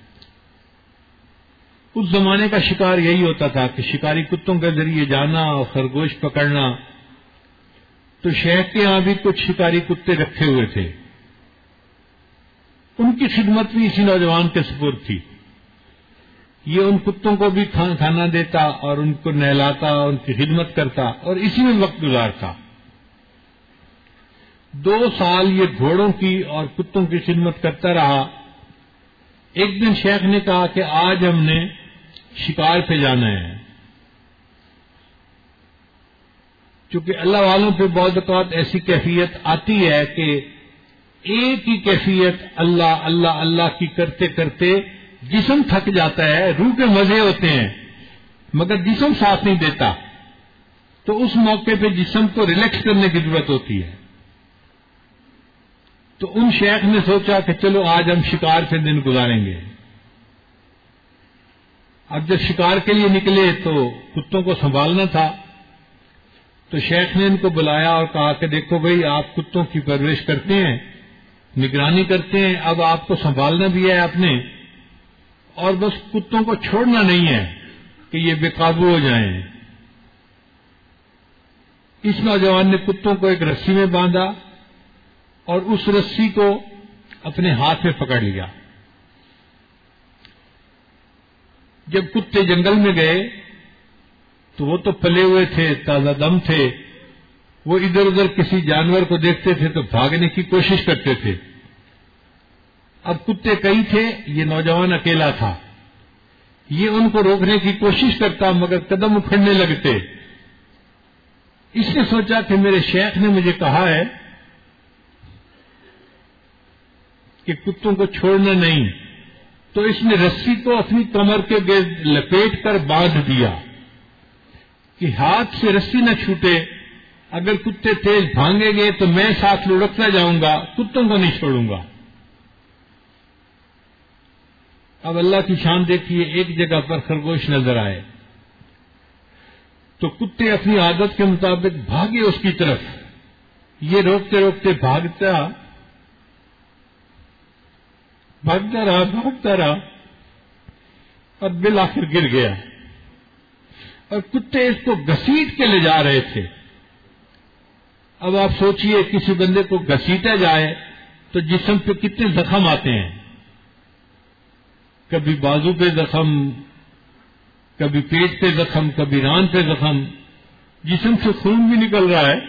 اس زمانے کا شکار یہی ہوتا تھا کہ شکاری کتوں کے ذریعے جانا اور خرگوش پکڑنا. تو شیخ کے ہاں بھی کچھ شکاری کتے رکھے ہوئے تھے، ان کی خدمت بھی اسی نوجوان کے سپرد تھی. یہ ان کتوں کو بھی کھانا دیتا اور ان کو نہلاتا، ان کی خدمت کرتا اور اسی میں وقت گزارتا. 2 سال یہ گھوڑوں کی اور کتوں کی خدمت کرتا رہا. ایک دن شیخ نے کہا کہ آج ہم نے شکار پہ جانا ہے. چونکہ اللہ والوں پہ بہت اوقات ایسی کیفیت آتی ہے کہ ایک ہی کیفیت اللہ اللہ اللہ کی کرتے کرتے جسم تھک جاتا ہے، روح کے مزے ہوتے ہیں مگر جسم ساتھ نہیں دیتا. تو اس موقع پہ جسم کو ریلیکس کرنے کی ضرورت ہوتی ہے. تو ان شیخ نے سوچا کہ چلو آج ہم شکار سے دن گزاریں گے. اب جب شکار کے لیے نکلے تو کتوں کو سنبھالنا تھا. تو شیخ نے ان کو بلایا اور کہا کہ دیکھو بھئی، آپ کتوں کی پرورش کرتے ہیں، نگرانی کرتے ہیں، اب آپ کو سنبھالنا بھی ہے اپنے، اور بس کتوں کو چھوڑنا نہیں ہے کہ یہ بے قابو ہو جائیں. اس نوجوان نے کتوں کو ایک رسی میں باندھا اور اس رسی کو اپنے ہاتھ میں پکڑ لیا. جب کتے جنگل میں گئے تو وہ تو پلے ہوئے تھے، تازہ دم تھے، وہ ادھر ادھر کسی جانور کو دیکھتے تھے تو بھاگنے کی کوشش کرتے تھے. اب کتے کئی تھے، یہ نوجوان اکیلا تھا. یہ ان کو روکنے کی کوشش کرتا مگر قدم اکھڑنے لگتے. اس نے سوچا کہ میرے شیخ نے مجھے کہا ہے کہ کتوں کو چھوڑنا نہیں، تو اس نے رسی کو اپنی کمر کے گرد لپیٹ کر باندھ دیا کہ ہاتھ سے رسی نہ چھوٹے. اگر کتے تیز بھاگیں گے تو میں ساتھ لڑکتا جاؤں گا، کتوں کو نہیں چھوڑوں گا. اب اللہ کی شان دیکھیے، ایک جگہ پر خرگوش نظر آئے تو کتے اپنی عادت کے مطابق بھاگے اس کی طرف. یہ روکتے روکتے بھاگتا رہا اور بالآخر گر گیا. اور کتے اس کو گھسیٹ کے لے جا رہے تھے. اب آپ سوچئے کسی بندے کو گھسیٹا جائے تو جسم پہ کتنے زخم آتے ہیں. کبھی بازو پہ زخم، کبھی پیٹ پہ زخم، کبھی ران پہ زخم، جسم سے خون بھی نکل رہا ہے.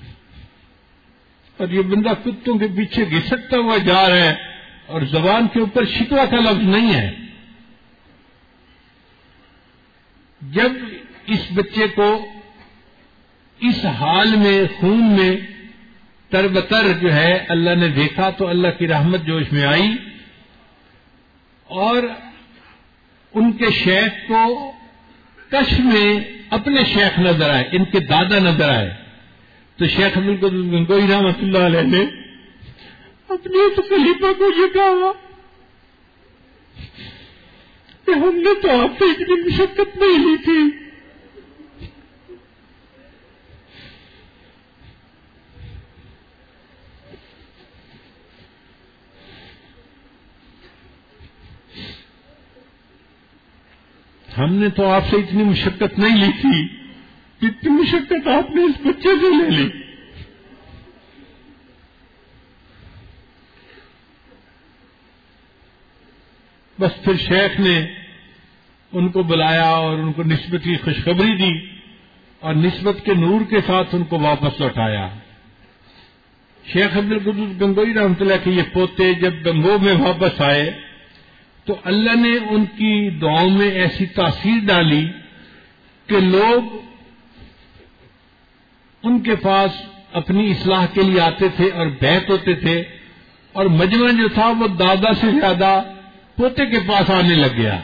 اور یہ بندہ کتوں کے پیچھے گھسٹتا ہوا جا رہا ہے اور زبان کے اوپر شکوہ کا لفظ نہیں ہے. جب اس بچے کو اس حال میں خون میں تربتر جو ہے اللہ نے دیکھا تو اللہ کی رحمت جوش میں آئی اور ان کے شیخ کو کشف میں اپنے شیخ نظر آئے، ان کے دادا نظر آئے. تو شیخ عبدالقدوس گنگوئی رحمۃ اللہ علیہ نے اپنے اس خلیفہ کو یہ کہا کہ ہم نے تو آپ سے اتنی مشقت نہیں لی تھی. ہم نے تو آپ سے اتنی مشقت نہیں لی تھی، اتنی مشقت آپ نے اس بچے سے لے لی. بس پھر شیخ نے ان کو بلایا اور ان کو نسبت کی خوشخبری دی اور نسبت کے نور کے ساتھ ان کو واپس لوٹایا. شیخ عبدالقدوس گنگوئی رحمۃ اللہ کے یہ پوتے جب گنگو میں واپس آئے تو اللہ نے ان کی دعاؤں میں ایسی تاثیر ڈالی کہ لوگ ان کے پاس اپنی اصلاح کے لیے آتے تھے اور بیعت ہوتے تھے، اور مجمع جو تھا وہ دادا سے زیادہ پوتے کے پاس آنے لگ گیا.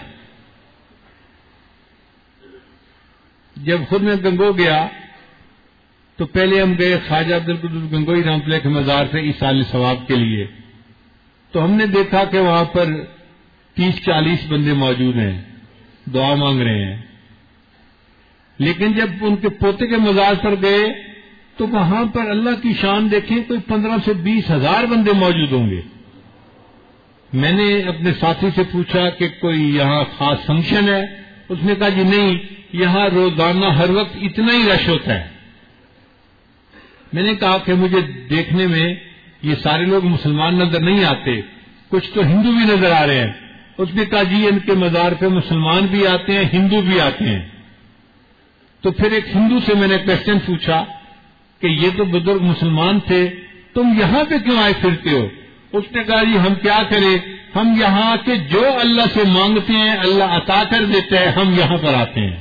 جب خود میں گنگو گیا تو پہلے ہم گئے خواجہ عبدالقدوس گنگوئی رحمۃ اللہ کے مزار پہ ایصال ثواب کے لیے. تو ہم نے دیکھا کہ وہاں پر 30-40 بندے موجود ہیں، دعا مانگ رہے ہیں. لیکن جب ان کے پوتے کے مزار پر گئے تو وہاں پر اللہ کی شان دیکھیں، کوئی 15 سے 20 ہزار بندے موجود ہوں گے. میں نے اپنے ساتھی سے پوچھا کہ کوئی یہاں خاص فنکشن ہے؟ اس نے کہا جی نہیں، یہاں روزانہ ہر وقت اتنا ہی رش ہوتا ہے. میں نے کہا کہ مجھے دیکھنے میں یہ سارے لوگ مسلمان نظر نہیں آتے، کچھ تو ہندو بھی نظر آ رہے ہیں. اس نے کہا جی ان کے مزار پہ مسلمان بھی آتے ہیں، ہندو بھی آتے ہیں. تو پھر ایک ہندو سے میں نے کوشچن پوچھا کہ یہ تو بزرگ مسلمان تھے، تم یہاں پہ کیوں آئے پھرتے ہو؟ اس نے کہا جی ہم کیا کریں، ہم یہاں کے جو اللہ سے مانگتے ہیں اللہ عطا کر دیتا ہے، ہم یہاں پر آتے ہیں.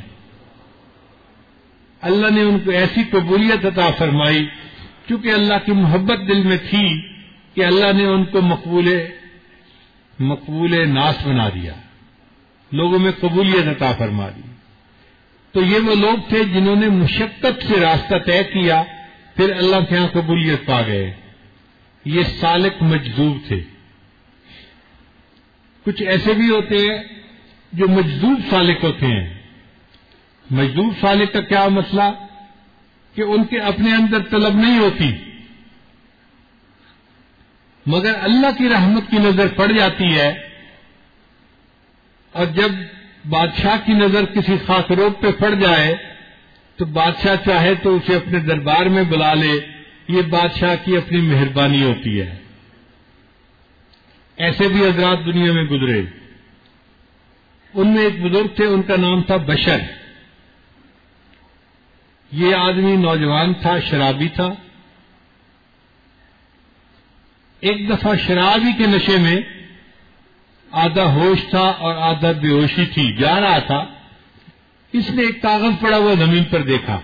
اللہ نے ان کو ایسی قبولیت عطا فرمائی کیونکہ اللہ کی محبت دل میں تھی کہ اللہ نے ان کو مقبول ناس بنا دیا، لوگوں میں قبولیت عطا فرما دی. تو یہ وہ لوگ تھے جنہوں نے مشقت سے راستہ طے کیا، پھر اللہ کے ہاں قبولیت پا گئے. یہ سالک مجذوب تھے. کچھ ایسے بھی ہوتے ہیں جو مجذوب سالک ہوتے ہیں. مجذوب سالک کا کیا مسئلہ کہ ان کے اپنے اندر طلب نہیں ہوتی، مگر اللہ کی رحمت کی نظر پڑ جاتی ہے، اور جب بادشاہ کی نظر کسی خاص روگ پہ پڑ جائے تو بادشاہ چاہے تو اسے اپنے دربار میں بلا لے. یہ بادشاہ کی اپنی مہربانی ہوتی ہے. ایسے بھی حضرات دنیا میں گزرے. ان میں ایک بزرگ تھے، ان کا نام تھا بشر. یہ آدمی نوجوان تھا، شرابی تھا. ایک دفعہ شرابی کے نشے میں آدھا ہوش تھا اور آدھا بے ہوشی تھی، جا رہا تھا. اس نے ایک کاغذ پڑا ہوا زمین پر دیکھا.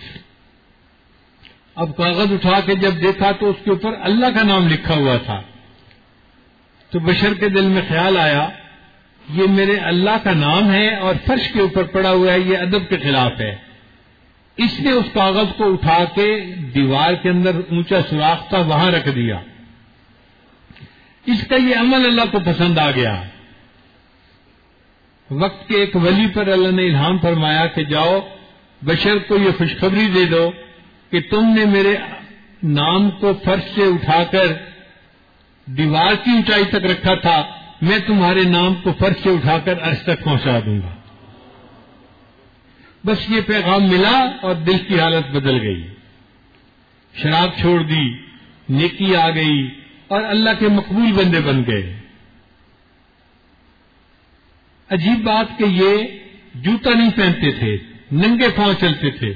اب کاغذ اٹھا کے جب دیکھا تو اس کے اوپر اللہ کا نام لکھا ہوا تھا. تو بشر کے دل میں خیال آیا یہ میرے اللہ کا نام ہے اور فرش کے اوپر پڑا ہوا ہے، یہ ادب کے خلاف ہے. اس نے اس کاغذ کو اٹھا کے دیوار کے اندر اونچا سوراخ تھا وہاں رکھ دیا. اس کا یہ عمل اللہ کو پسند آ گیا. وقت کے ایک ولی پر اللہ نے الہام فرمایا کہ جاؤ بشر کو یہ خوشخبری دے دو کہ تم نے میرے نام کو فرش سے اٹھا کر دیوار کی اونچائی تک رکھا تھا، میں تمہارے نام کو فرش سے اٹھا کر عرش تک پہنچا دوں گا. بس یہ پیغام ملا اور دل کی حالت بدل گئی، شراب چھوڑ دی، نیکی آ گئی اور اللہ کے مقبول بندے بن گئے۔ عجیب بات کہ یہ جوتا نہیں پہنتے تھے، ننگے پاؤں چلتے تھے۔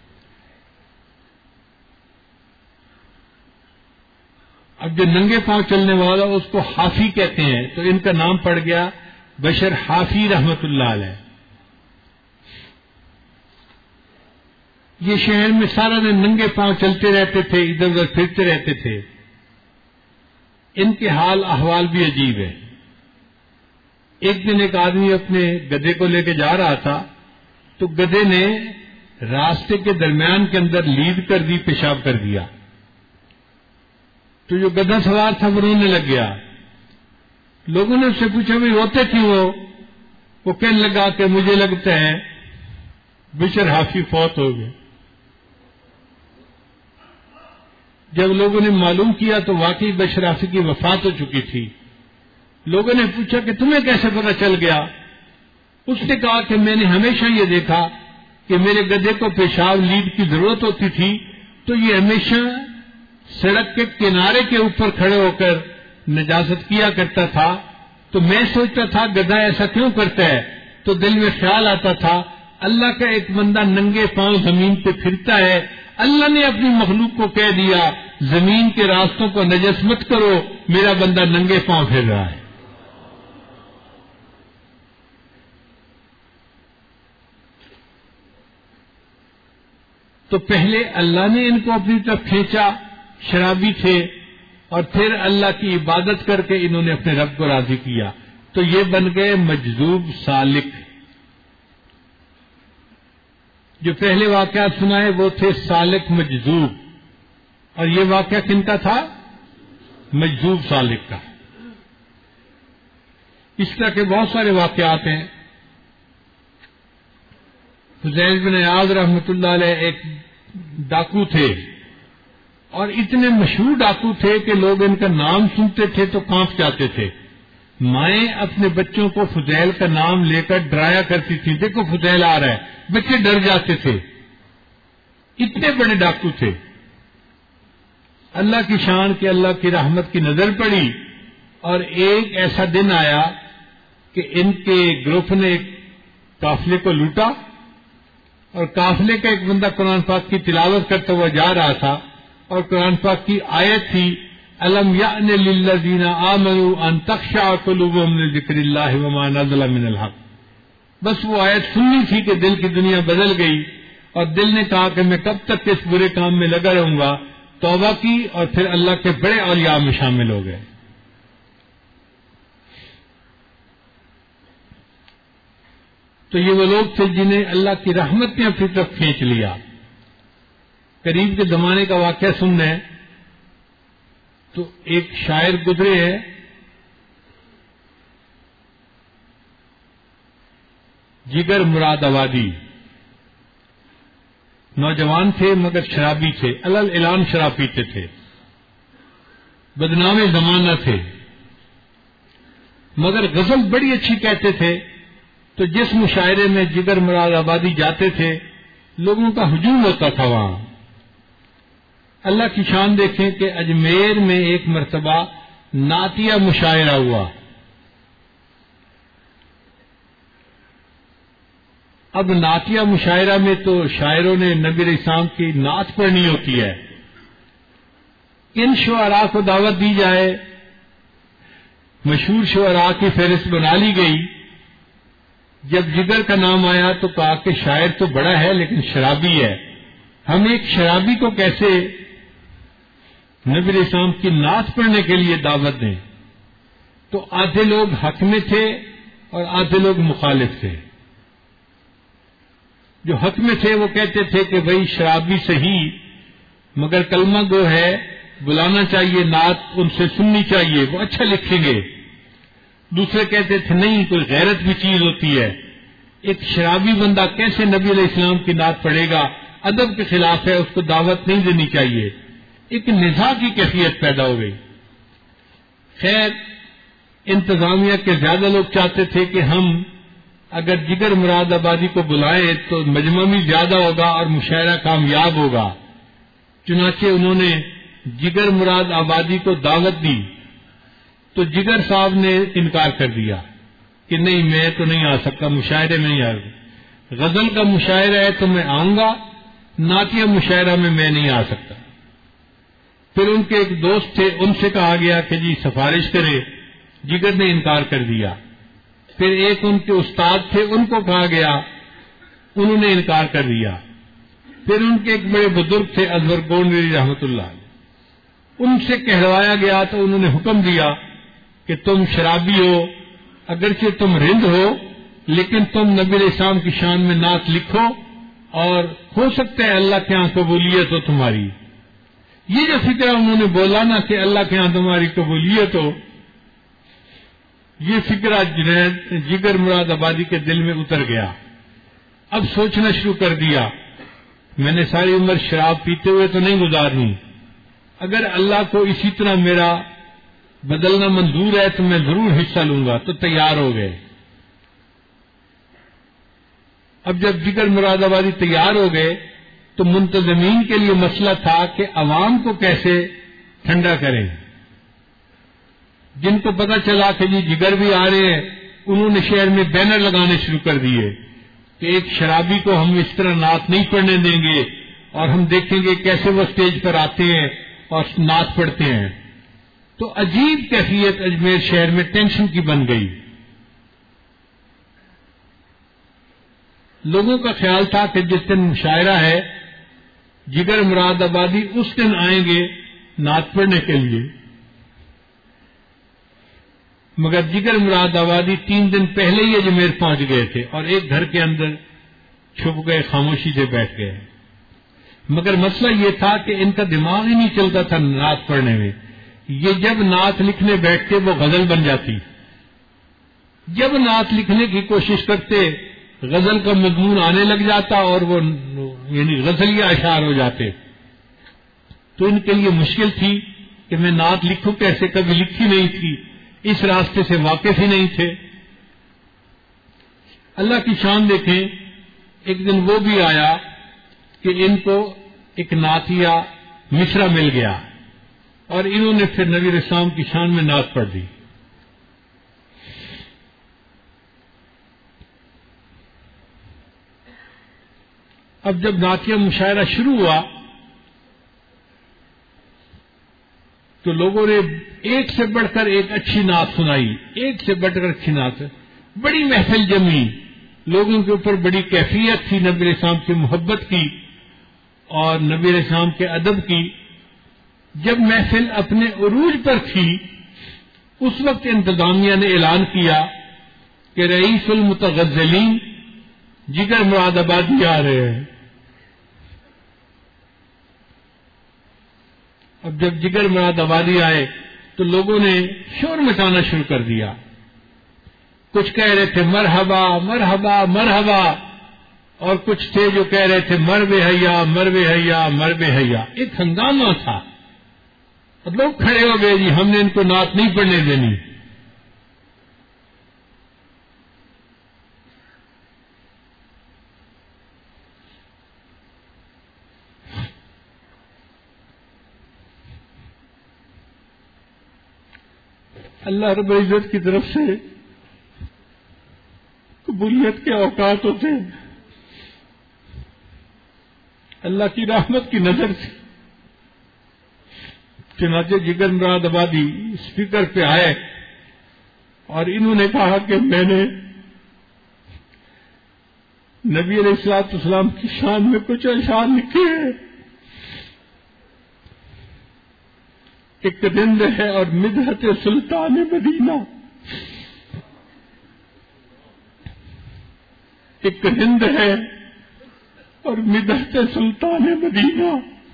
اب جو ننگے پاؤں چلنے والا اس کو حافی کہتے ہیں، تو ان کا نام پڑ گیا بشر حافی رحمت اللہ علیہ۔ یہ شہر میں سارا دن ننگے پاؤں چلتے رہتے تھے، ادھر ادھر پھرتے رہتے تھے۔ ان کے حال احوال بھی عجیب ہے۔ ایک دن ایک آدمی اپنے گدھے کو لے کے جا رہا تھا، تو گدھے نے راستے کے درمیان کے اندر لید کر دی، پیشاب کر دیا۔ تو جو گدھا سوار تھا وہ رونے لگ گیا۔ لوگوں نے اس سے پوچھا بھائی روتے کیوں؟ وہ کہنے لگا کہ مجھے لگتا ہے بشر حافی فوت ہو گئے۔ جب لوگوں نے معلوم کیا تو واقعی بشر حافی کی وفات ہو چکی تھی۔ لوگوں نے پوچھا کہ تمہیں کیسے پتہ چل گیا؟ اس نے کہا کہ میں نے ہمیشہ یہ دیکھا کہ میرے گدھے کو پیشاب لید کی ضرورت ہوتی تھی، تو یہ ہمیشہ سڑک کے کنارے کے اوپر کھڑے ہو کر نجاست کیا کرتا تھا۔ تو میں سوچتا تھا گدھا ایسا کیوں کرتا ہے؟ تو دل میں خیال آتا تھا اللہ کا ایک بندہ ننگے پاؤں زمین پہ پھرتا ہے، اللہ نے اپنی مخلوق کو کہہ دیا زمین کے راستوں کو نجس مت کرو، میرا بندہ ننگے پاؤں پھر رہا ہے۔ تو پہلے اللہ نے ان کو اپنی طرف کھینچا، شرابی تھے، اور پھر اللہ کی عبادت کر کے انہوں نے اپنے رب کو راضی کیا، تو یہ بن گئے مجذوب سالک۔ جو پہلے واقعات سنائے وہ تھے سالک مجذوب، اور یہ واقعہ کن کا تھا؟ مجذوب سالک کا۔ اس طرح کے بہت سارے واقعات ہیں۔ فضیل بن عیاض رحمۃ اللہ علیہ ایک ڈاکو تھے، اور اتنے مشہور ڈاکو تھے کہ لوگ ان کا نام سنتے تھے تو کانپ جاتے تھے۔ مائیں اپنے بچوں کو فضیل کا نام لے کر ڈرایا کرتی تھیں، دیکھو فضیل آ رہا ہے، بچے ڈر جاتے تھے، اتنے بڑے ڈاکو تھے۔ اللہ کی شان کہ اللہ کی رحمت کی نظر پڑی، اور ایک ایسا دن آیا کہ ان کے گروپ نے ایک قافلے کو لوٹا، اور قافلے کا ایک بندہ قرآن پاک کی تلاوت کرتا ہوا جا رہا تھا، اور قرآن پاک کی آیت تھی الم یأن للذین آمنوا ان تخشع قلوبهم لذکر اللہ وما نزل من الحق۔ بس وہ آیت سننی تھی کہ دل کی دنیا بدل گئی، اور دل نے کہا کہ میں کب تک اس برے کام میں لگا رہوں گا، توبہ کی، اور پھر اللہ کے بڑے اولیاء میں شامل ہو گئے۔ تو یہ وہ لوگ تھے جنہیں اللہ کی رحمت نے اپنی طرف کھینچ لیا۔ قریب کے زمانے کا واقعہ سننا ہے تو ایک شاعر گزرے ہیں، جگر مراد آبادی، نوجوان تھے مگر شرابی تھے، علل اعلان شراب پیتے تھے، بدنام زمانہ تھے، مگر غزل بڑی اچھی کہتے تھے۔ تو جس مشاعرے میں جگر مراد آبادی جاتے تھے لوگوں کا ہجوم ہوتا تھا وہاں۔ اللہ کی شان دیکھیں کہ اجمیر میں ایک مرتبہ نعتیہ مشاعرہ ہوا۔ اب نعتیہ مشاعرہ میں تو شاعروں نے نبی علیہ السلام کی نعت پڑھنی ہوتی ہے، ان شعراء کو دعوت دی جائے، مشہور شعراء کی فہرست بنا لی گئی۔ جب جگر کا نام آیا تو کہا کہ شاعر تو بڑا ہے لیکن شرابی ہے، ہم ایک شرابی کو کیسے نبی علیہ السلام کی نعت پڑھنے کے لیے دعوت دیں؟ تو آدھے لوگ حق میں تھے اور آدھے لوگ مخالف تھے۔ جو حق میں تھے وہ کہتے تھے کہ بھئی شرابی صحیح مگر کلمہ گو ہے، بلانا چاہیے، نعت ان سے سننی چاہیے، وہ اچھا لکھیں گے۔ دوسرے کہتے تھے نہیں، کوئی غیرت بھی چیز ہوتی ہے، ایک شرابی بندہ کیسے نبی علیہ السلام کی نعت پڑھے گا، ادب کے خلاف ہے، اس کو دعوت نہیں دینی چاہیے۔ ایک نزاع کی کیفیت پیدا ہو گئی۔ خیر انتظامیہ کے زیادہ لوگ چاہتے تھے کہ ہم اگر جگر مراد آبادی کو بلائیں تو مجمع بھی زیادہ ہوگا اور مشاعرہ کامیاب ہوگا. چنانچہ انہوں نے جگر مراد آبادی کو دعوت دی تو جگر صاحب نے انکار کر دیا کہ نہیں میں تو نہیں آ سکتا, مشاعرے میں نہیں آ سکتا. غزل کا مشاعرہ ہے تو میں آؤں گا, نعتیہ مشاعرہ میں نہیں آ سکتا. پھر ان کے ایک دوست تھے, ان سے کہا گیا کہ جی سفارش کرے, جگر نے انکار کر دیا. پھر ایک ان کے استاد تھے, ان کو کہا گیا, انہوں نے انکار کر دیا. پھر ان کے ایک بڑے بزرگ تھے ازور گونڈری رحمۃ اللہ علیہ, ان سے کہلوایا گیا تو انہوں نے حکم دیا کہ تم شرابی ہو, اگرچہ تم رند ہو لیکن تم نبی علیہ السلام کی شان میں نعت لکھو اور ہو سکتا ہے اللہ کے ہاں قبولیت ہو تمہاری. یہ جو فکر انہوں نے بولا نا کہ اللہ کے ہاں تمہاری قبولیت ہو, یہ فکرہ جگر مراد آبادی کے دل میں اتر گیا. اب سوچنا شروع کر دیا, میں نے ساری عمر شراب پیتے ہوئے تو نہیں گزارنی, اگر اللہ کو اسی طرح میرا بدلنا منظور ہے تو میں ضرور حصہ لوں گا. تو تیار ہو گئے. اب جب جگر مراد آبادی تیار ہو گئے تو منتظمین کے لیے مسئلہ تھا کہ عوام کو کیسے ٹھنڈا کریں. جن کو پتا چلا کہ جی جگر بھی آ رہے ہیں, انہوں نے شہر میں بینر لگانے شروع کر دیے کہ ایک شرابی کو ہم اس طرح نعت نہیں پڑھنے دیں گے اور ہم دیکھیں گے کیسے وہ اسٹیج پر آتے ہیں اور نعت پڑھتے ہیں. تو عجیب کیفیت اجمیر شہر میں ٹینشن کی بن گئی. لوگوں کا خیال تھا کہ جس دن مشاعرہ ہے جگر مراد آبادی اس دن آئیں گے نعت پڑھنے کے لیے, مگر جگر مراد آبادی 3 دن پہلے ہی اجمیر پہنچ گئے تھے اور ایک گھر کے اندر چھپ گئے, خاموشی سے بیٹھ گئے. مگر مسئلہ یہ تھا کہ ان کا دماغ ہی نہیں چلتا تھا نعت پڑھنے میں. یہ جب نعت لکھنے بیٹھتے وہ غزل بن جاتی, جب نعت لکھنے کی کوشش کرتے غزل کا مضمون آنے لگ جاتا اور وہ یعنی غزلیہ اشعار ہو جاتے. تو ان کے لیے مشکل تھی کہ میں نعت لکھوں کیسے, کبھی لکھی نہیں تھی, اس راستے سے واقف ہی نہیں تھے. اللہ کی شان دیکھیں, ایک دن وہ بھی آیا کہ ان کو ایک نعتیہ مصرع مل گیا اور انہوں نے پھر نبی علیہ السلام کی شان میں نعت پڑھ دی. اب جب نعتیہ مشاعرہ شروع ہوا تو لوگوں نے ایک سے بڑھ کر ایک اچھی نعت سنائی, ایک سے بڑھ کر اچھی نعت, بڑی محفل جمی, لوگوں کے اوپر بڑی کیفیت تھی نبی علیہ السلام کی محبت کی اور نبی علیہ السلام کے ادب کی. جب محفل اپنے عروج پر تھی اس وقت انتظامیہ نے اعلان کیا کہ رئیس المتغزلین جگر مراد آبادی آ رہے ہیں. اب جب جگر مراد آبادی آئے تو لوگوں نے شور مچانا شروع کر دیا. کچھ کہہ رہے تھے مرحبا مرحبا مرحبا, اور کچھ تھے جو کہہ رہے تھے مرب حیا مرب حیا مرب حیا. ایک ہنگامہ تھا, لوگ کھڑے ہو گئے, جی ہم نے ان کو نعت نہیں پڑھنے دینی. اللہ رب العزت کی طرف سے قبولیت کے اوقات ہوتے ہیں, اللہ کی رحمت کی نظر سے. چنانچہ جگر مراد آبادی اسپیکر پہ آئے اور انہوں نے کہا کہ میں نے نبی علیہ الصلوۃ والسلام کی شان میں کچھ اشعار لکھے ہیں. ایک رند ہے اور مدحت سلطان مدینہ, ایک رند ہے اور مدحت سلطان مدینہ.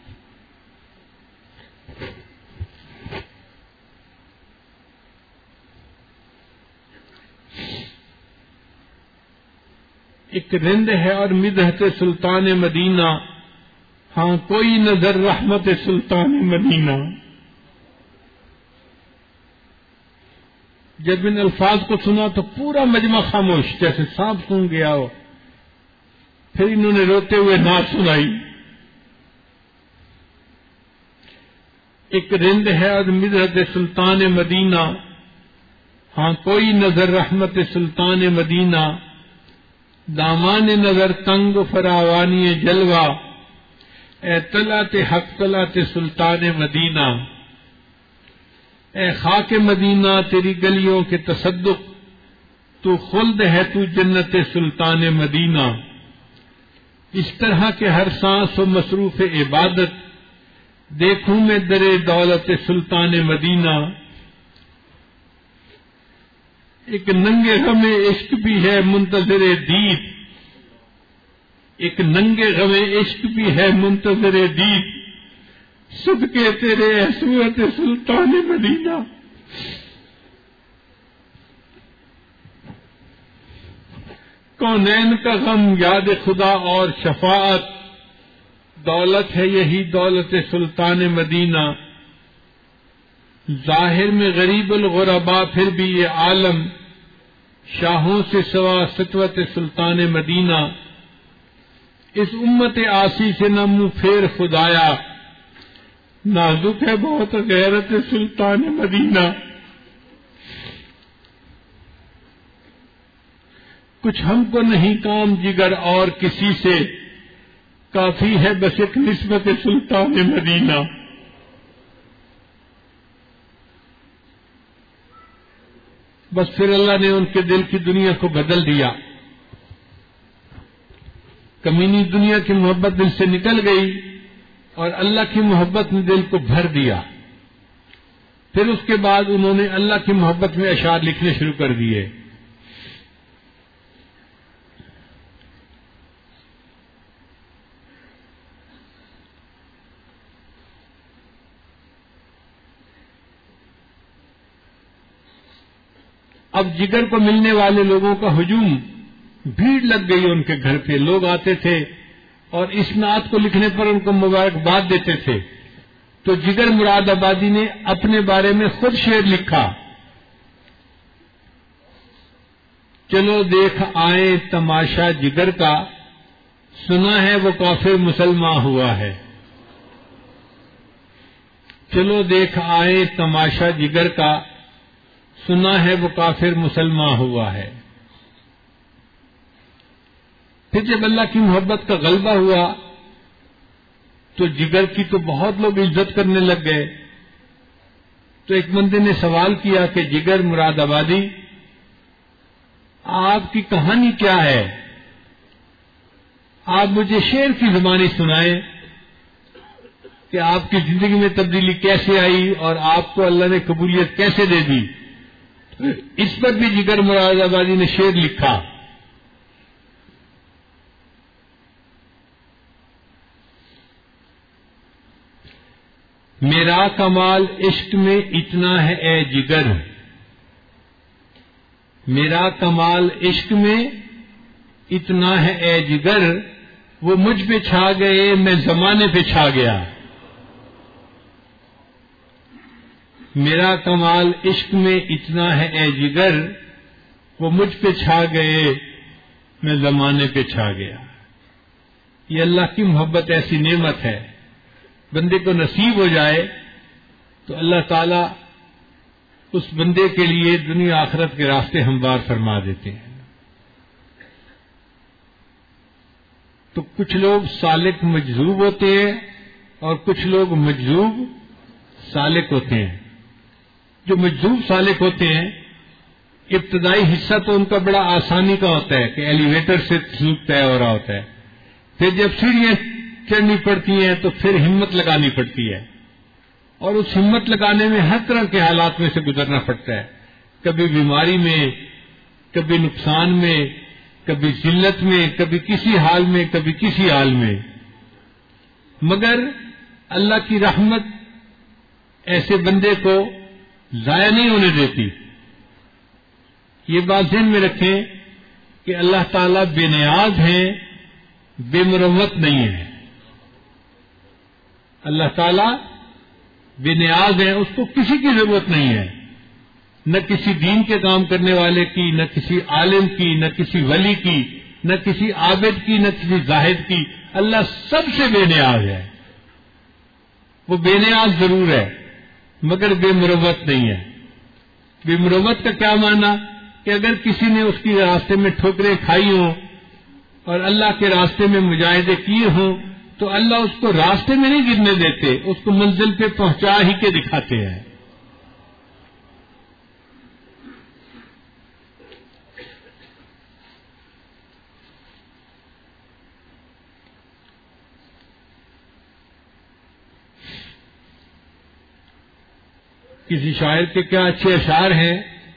ایک رند ہے اور مدحت سلطان مدینہ, ہاں کوئی نظر رحمت سلطان مدینہ. جب ان الفاظ کو سنا تو پورا مجمع خاموش، جیسے سانپ سون گیا ہو. پھر انہوں نے روتے ہوئے نعت سنائی. ایک رند ہے اور مدحت سلطان مدینہ، ہاں کوئی نظر رحمت سلطان مدینہ، دامان نظر تنگ فراوانی جلوہ، اے طلعت حق طلعت سلطان مدینہ. اے خاک مدینہ تیری گلیوں کے تصدق، تو خلد ہے تو جنت سلطان مدینہ. اس طرح کے ہر سانس و مصروف عبادت، دیکھوں میں در دولت سلطان مدینہ. ایک ننگے غم عشق بھی ہے منتظر دید، ایک ننگے غم عشق بھی ہے منتظر دید، صدقے تیرے اے صورت سلطان مدینہ. کونین کا غم یاد خدا اور شفاعت، دولت ہے یہی دولت سلطان مدینہ. ظاہر میں غریب الغربا پھر بھی یہ عالم، شاہوں سے سوا سطوت سلطان مدینہ. اس امت آسی سے نہ منہ پھیر خدایا، نازک ہے بہت غیرت سلطان مدینہ. کچھ ہم کو نہیں کام جگر اور کسی سے، کافی ہے بس ایک نسبت سلطان مدینہ. بس پھر اللہ نے ان کے دل کی دنیا کو بدل دیا. کمینی دنیا کی محبت دل سے نکل گئی اور اللہ کی محبت نے دل کو بھر دیا. پھر اس کے بعد انہوں نے اللہ کی محبت میں اشعار لکھنے شروع کر دیے. اب جگر کو ملنے والے لوگوں کا ہجوم، بھیڑ لگ گئی ان کے گھر پہ. لوگ آتے تھے اور اس نعت کو لکھنے پر ان کو مبارکباد دیتے تھے. تو جگر مراد آبادی نے اپنے بارے میں خود شعر لکھا. چلو دیکھ آئے تماشا جگر کا، سنا ہے وہ کافر مسلمان ہوا ہے. چلو دیکھ آئے تماشا جگر کا، سنا ہے وہ کافر مسلمان ہوا ہے. پھر جب اللہ کی محبت کا غلبہ ہوا تو جگر کی تو بہت لوگ عزت کرنے لگ گئے. تو ایک بندے نے سوال کیا کہ جگر مراد آبادی، آپ کی کہانی کیا ہے؟ آپ مجھے شعر کی زبانی سنائیں کہ آپ کی زندگی میں تبدیلی کیسے آئی اور آپ کو اللہ نے قبولیت کیسے دے دی. اس پر بھی جگر مراد آبادی نے شعر لکھا. میرا کمال عشق میں اتنا ہے اے جگر، میرا کمال عشق میں اتنا ہے اے جگر، وہ مجھ پہ چھا گئے میں زمانے پہ چھا گیا. میرا کمال عشق میں اتنا ہے اے جگر، وہ مجھ پہ چھا گئے میں زمانے پہ چھا گیا. یہ اللہ کی محبت ایسی نعمت ہے، بندے کو نصیب ہو جائے تو اللہ تعالی اس بندے کے لیے دنیا آخرت کے راستے ہموار فرما دیتے ہیں. تو کچھ لوگ سالک مجذوب ہوتے ہیں اور کچھ لوگ مجذوب سالک ہوتے ہیں. جو مجذوب سالک ہوتے ہیں ابتدائی حصہ تو ان کا بڑا آسانی کا ہوتا ہے کہ ایلیویٹر سے سلوک طے ہو رہا ہوتا ہے. پھر جب سیڑھیاں چڑھنی پڑتی ہیں تو پھر ہمت لگانی پڑتی ہے، اور اس ہمت لگانے میں ہر طرح کے حالات میں سے گزرنا پڑتا ہے. کبھی بیماری میں، کبھی نقصان میں، کبھی ذلت میں، کبھی کسی حال میں، کبھی کسی حال میں. مگر اللہ کی رحمت ایسے بندے کو ضائع نہیں ہونے دیتی. یہ بات ذہن میں رکھیں کہ اللہ تعالیٰ بے نیاز ہیں، بے مروت نہیں ہے. اللہ تعالیٰ بے نیاز ہے، اس کو کسی کی ضرورت نہیں ہے. نہ کسی دین کے کام کرنے والے کی، نہ کسی عالم کی، نہ کسی ولی کی، نہ کسی عابد کی، نہ کسی زاہد کی. اللہ سب سے بے نیاز ہے. وہ بے نیاز ضرور ہے مگر بے مروت نہیں ہے. بے مروت کا کیا معنی کہ اگر کسی نے اس کی راستے میں ٹھوکریں کھائی ہوں اور اللہ کے راستے میں مجاہدے کیے ہوں تو اللہ اس کو راستے میں نہیں گرنے دیتے، اس کو منزل پہ پہنچا ہی کے دکھاتے ہیں. کسی شاعر کے کیا اچھے اشعار ہیں.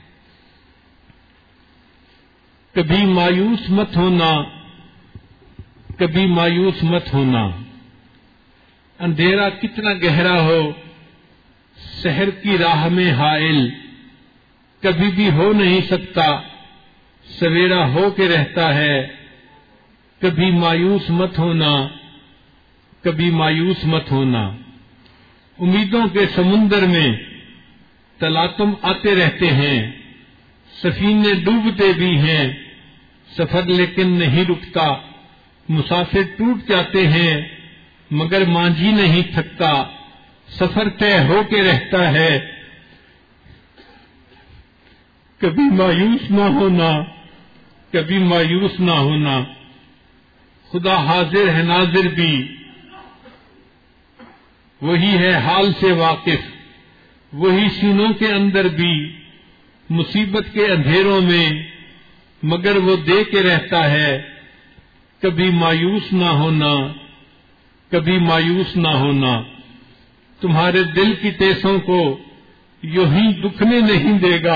کبھی مایوس مت ہونا، کبھی مایوس مت ہونا، اندھیرا کتنا گہرا ہو سحر کی راہ میں حائل، کبھی بھی ہو نہیں سکتا سویرا ہو کے رہتا ہے. کبھی مایوس مت ہونا، کبھی مایوس مت ہونا. امیدوں کے سمندر میں تلاطم آتے رہتے ہیں، سفینے ڈوبتے بھی ہیں، سفر لیکن نہیں رکتا. مسافر ٹوٹ جاتے ہیں مگر مانجھی نہیں تھکتا، سفر طے ہو کے رہتا ہے. کبھی مایوس نہ ہونا، کبھی مایوس نہ ہونا. خدا حاضر ہے ناظر بھی، وہی ہے حال سے واقف، وہی سینوں کے اندر بھی مصیبت کے اندھیروں میں مگر وہ دے کے رہتا ہے. کبھی مایوس نہ ہونا، کبھی مایوس نہ ہونا. تمہارے دل کی ٹیسوں کو یوں ہی دکھنے نہیں دے گا،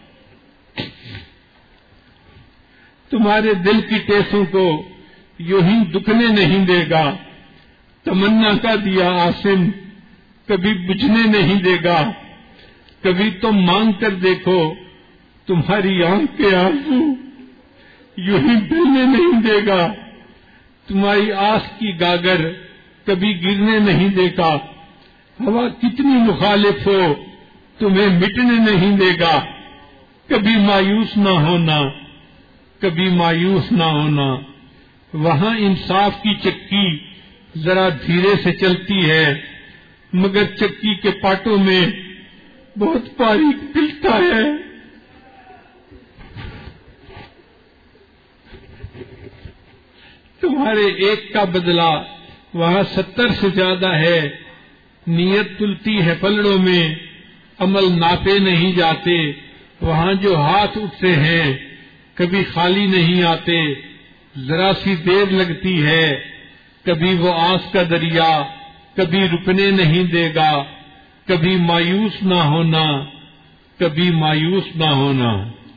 تمہارے دل کی ٹیسوں کو یوں ہی دکھنے نہیں دے گا. تمنا کا دیا آسم کبھی بجھنے نہیں دے گا. کبھی تم مانگ کر دیکھو تمہاری آنکھ کے آنسو یوں ہی بہنے نہیں دے گا. تمہاری آس کی گاگر کبھی گرنے نہیں دے گا. ہوا کتنی مخالف ہو تمہیں مٹنے نہیں دے گا. کبھی مایوس نہ ہونا، کبھی مایوس نہ ہونا. وہاں انصاف کی چکی ذرا دھیرے سے چلتی ہے مگر چکی کے پاٹوں میں بہت باریک پلتا ہے. تمہارے ایک کا بدلہ وہاں 70 سے زیادہ ہے. نیت تلتی ہے پلڑوں میں، عمل ناپے نہیں جاتے. وہاں جو ہاتھ اٹھتے ہیں کبھی خالی نہیں آتے. ذرا سی دیر لگتی ہے، کبھی وہ آس کا دریا کبھی رکنے نہیں دے گا. کبھی مایوس نہ ہونا، کبھی مایوس نہ ہونا.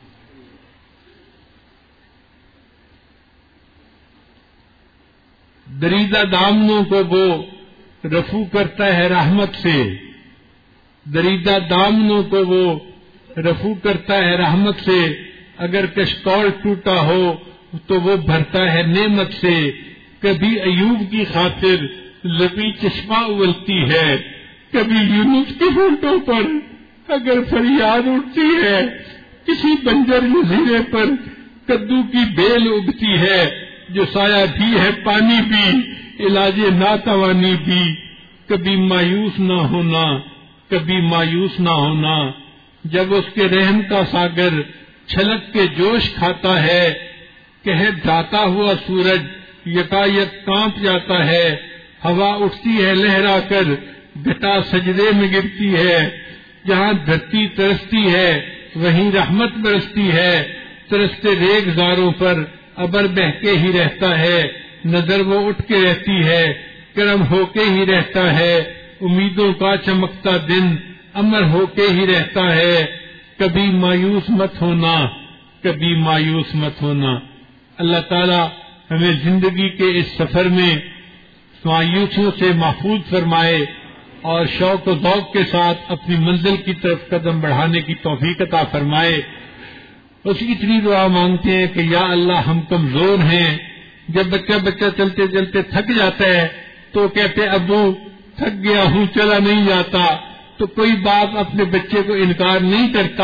دریدہ دامنوں کو وہ رفو کرتا ہے رحمت سے. دریدہ دامنوں کو وہ رفو کرتا ہے رحمت سے. اگر کشکول ٹوٹا ہو تو وہ بھرتا ہے نعمت سے. کبھی ایوب کی خاطر لبی چشمہ اولتی ہے، کبھی یونس کے ہونٹوں پر اگر فریاد اٹھتی ہے. کسی بنجر جزیرے پر کدو کی بیل اگتی ہے، جو سایہ بھی ہے پانی بھی، علاج ناتوانی بھی. کبھی مایوس نہ ہونا، کبھی مایوس نہ ہونا. جب اس کے رحم کا ساگر چھلک کے جوش کھاتا ہے، کہے ڈھاتا ہوا سورج یکایک کانپ جاتا ہے. ہوا اٹھتی ہے لہرا کر، گھٹا سجدے میں گرتی ہے. جہاں دھرتی ترستی ہے وہیں رحمت برستی ہے. ترستے ریگزاروں پر ابر بہ کے ہی رہتا ہے. نظر وہ اٹھ کے رہتی ہے، کرم ہو کے ہی رہتا ہے. امیدوں کا چمکتا دن امر ہو کے ہی رہتا ہے. کبھی مایوس مت ہونا، کبھی مایوس مت ہونا. اللہ تعالی ہمیں زندگی کے اس سفر میں مایوسیوں سے محفوظ فرمائے اور شوق و ذوق کے ساتھ اپنی منزل کی طرف قدم بڑھانے کی توفیق عطا فرمائے. اس کی اتنی دعا مانگتے ہیں کہ یا اللہ ہم کمزور ہیں. جب بچہ چلتے چلتے تھک جاتا ہے تو کہتے ابو تھک گیا ہوں چلا نہیں جاتا. تو کوئی باپ اپنے بچے کو انکار نہیں کرتا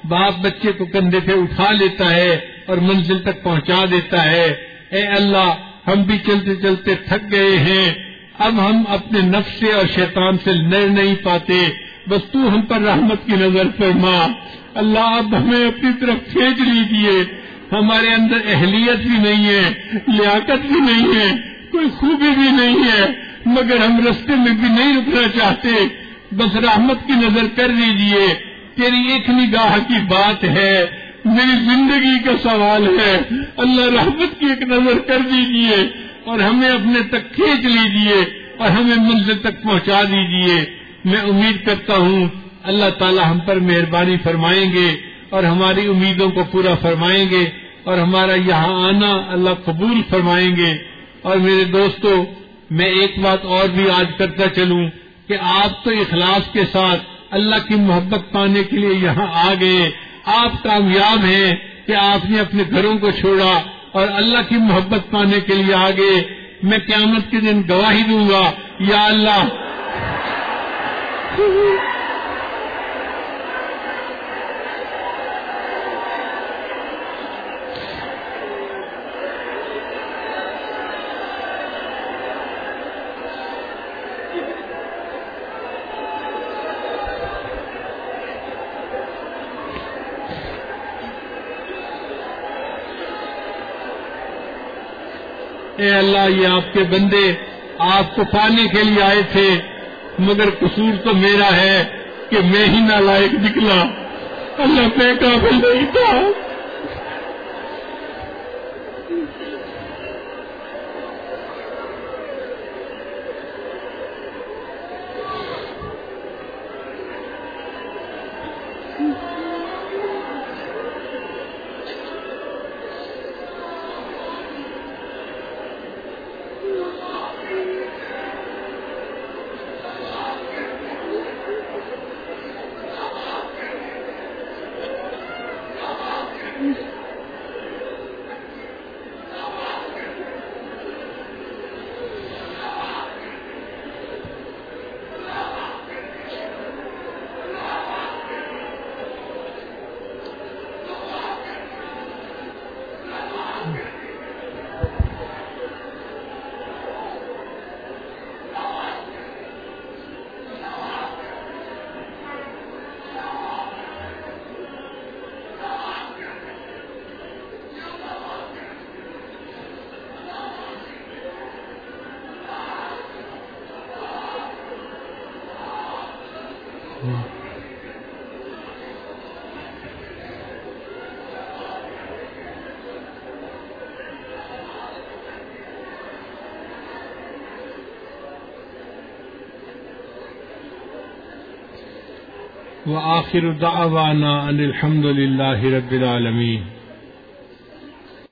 باپ بچے کو کندھے پہ اٹھا لیتا ہے اور منزل تک پہنچا دیتا ہے۔ اے اللہ، ہم بھی چلتے چلتے تھک گئے ہیں، اب ہم اپنے نفس سے اور شیطان سے لڑ نہیں پاتے، بس تو ہم پر رحمت کی نظر فرما۔ اللہ اب ہمیں اپنی طرف کھینچ لیجیے، ہمارے اندر اہلیت بھی نہیں ہے، لیاقت بھی نہیں ہے، کوئی خوبی بھی نہیں ہے، مگر ہم رستے میں بھی نہیں رکنا چاہتے، بس رحمت کی نظر کر دیجیے۔ تیری ایک نگاہ کی بات ہے، میری زندگی کا سوال ہے، اللہ رحمت کی ایک نظر کر دیجیے اور ہمیں اپنے تک کھینچ لیجیے اور ہمیں منزل تک پہنچا دیجیے۔ میں امید کرتا ہوں اللہ تعالی ہم پر مہربانی فرمائیں گے اور ہماری امیدوں کو پورا فرمائیں گے اور ہمارا یہاں آنا اللہ قبول فرمائیں گے۔ اور میرے دوستو، میں ایک بات اور بھی آج کرتا چلوں کہ آپ تو اخلاص کے ساتھ اللہ کی محبت پانے کے لیے یہاں آ گئے، آپ کامیاب ہیں کہ آپ نے اپنے گھروں کو چھوڑا اور اللہ کی محبت پانے کے لیے آ گئے۔ میں قیامت کے دن گواہی دوں گا، یا اللہ اے اللہ، یہ آپ کے بندے آپ کو پانے کے لیے آئے تھے، مگر قصور تو میرا ہے کہ میں ہی نالائق نکلا۔ اللہ میں قابل نہیں تھا۔ وآخر دعوانا ان الحمد للہ رب العالمین۔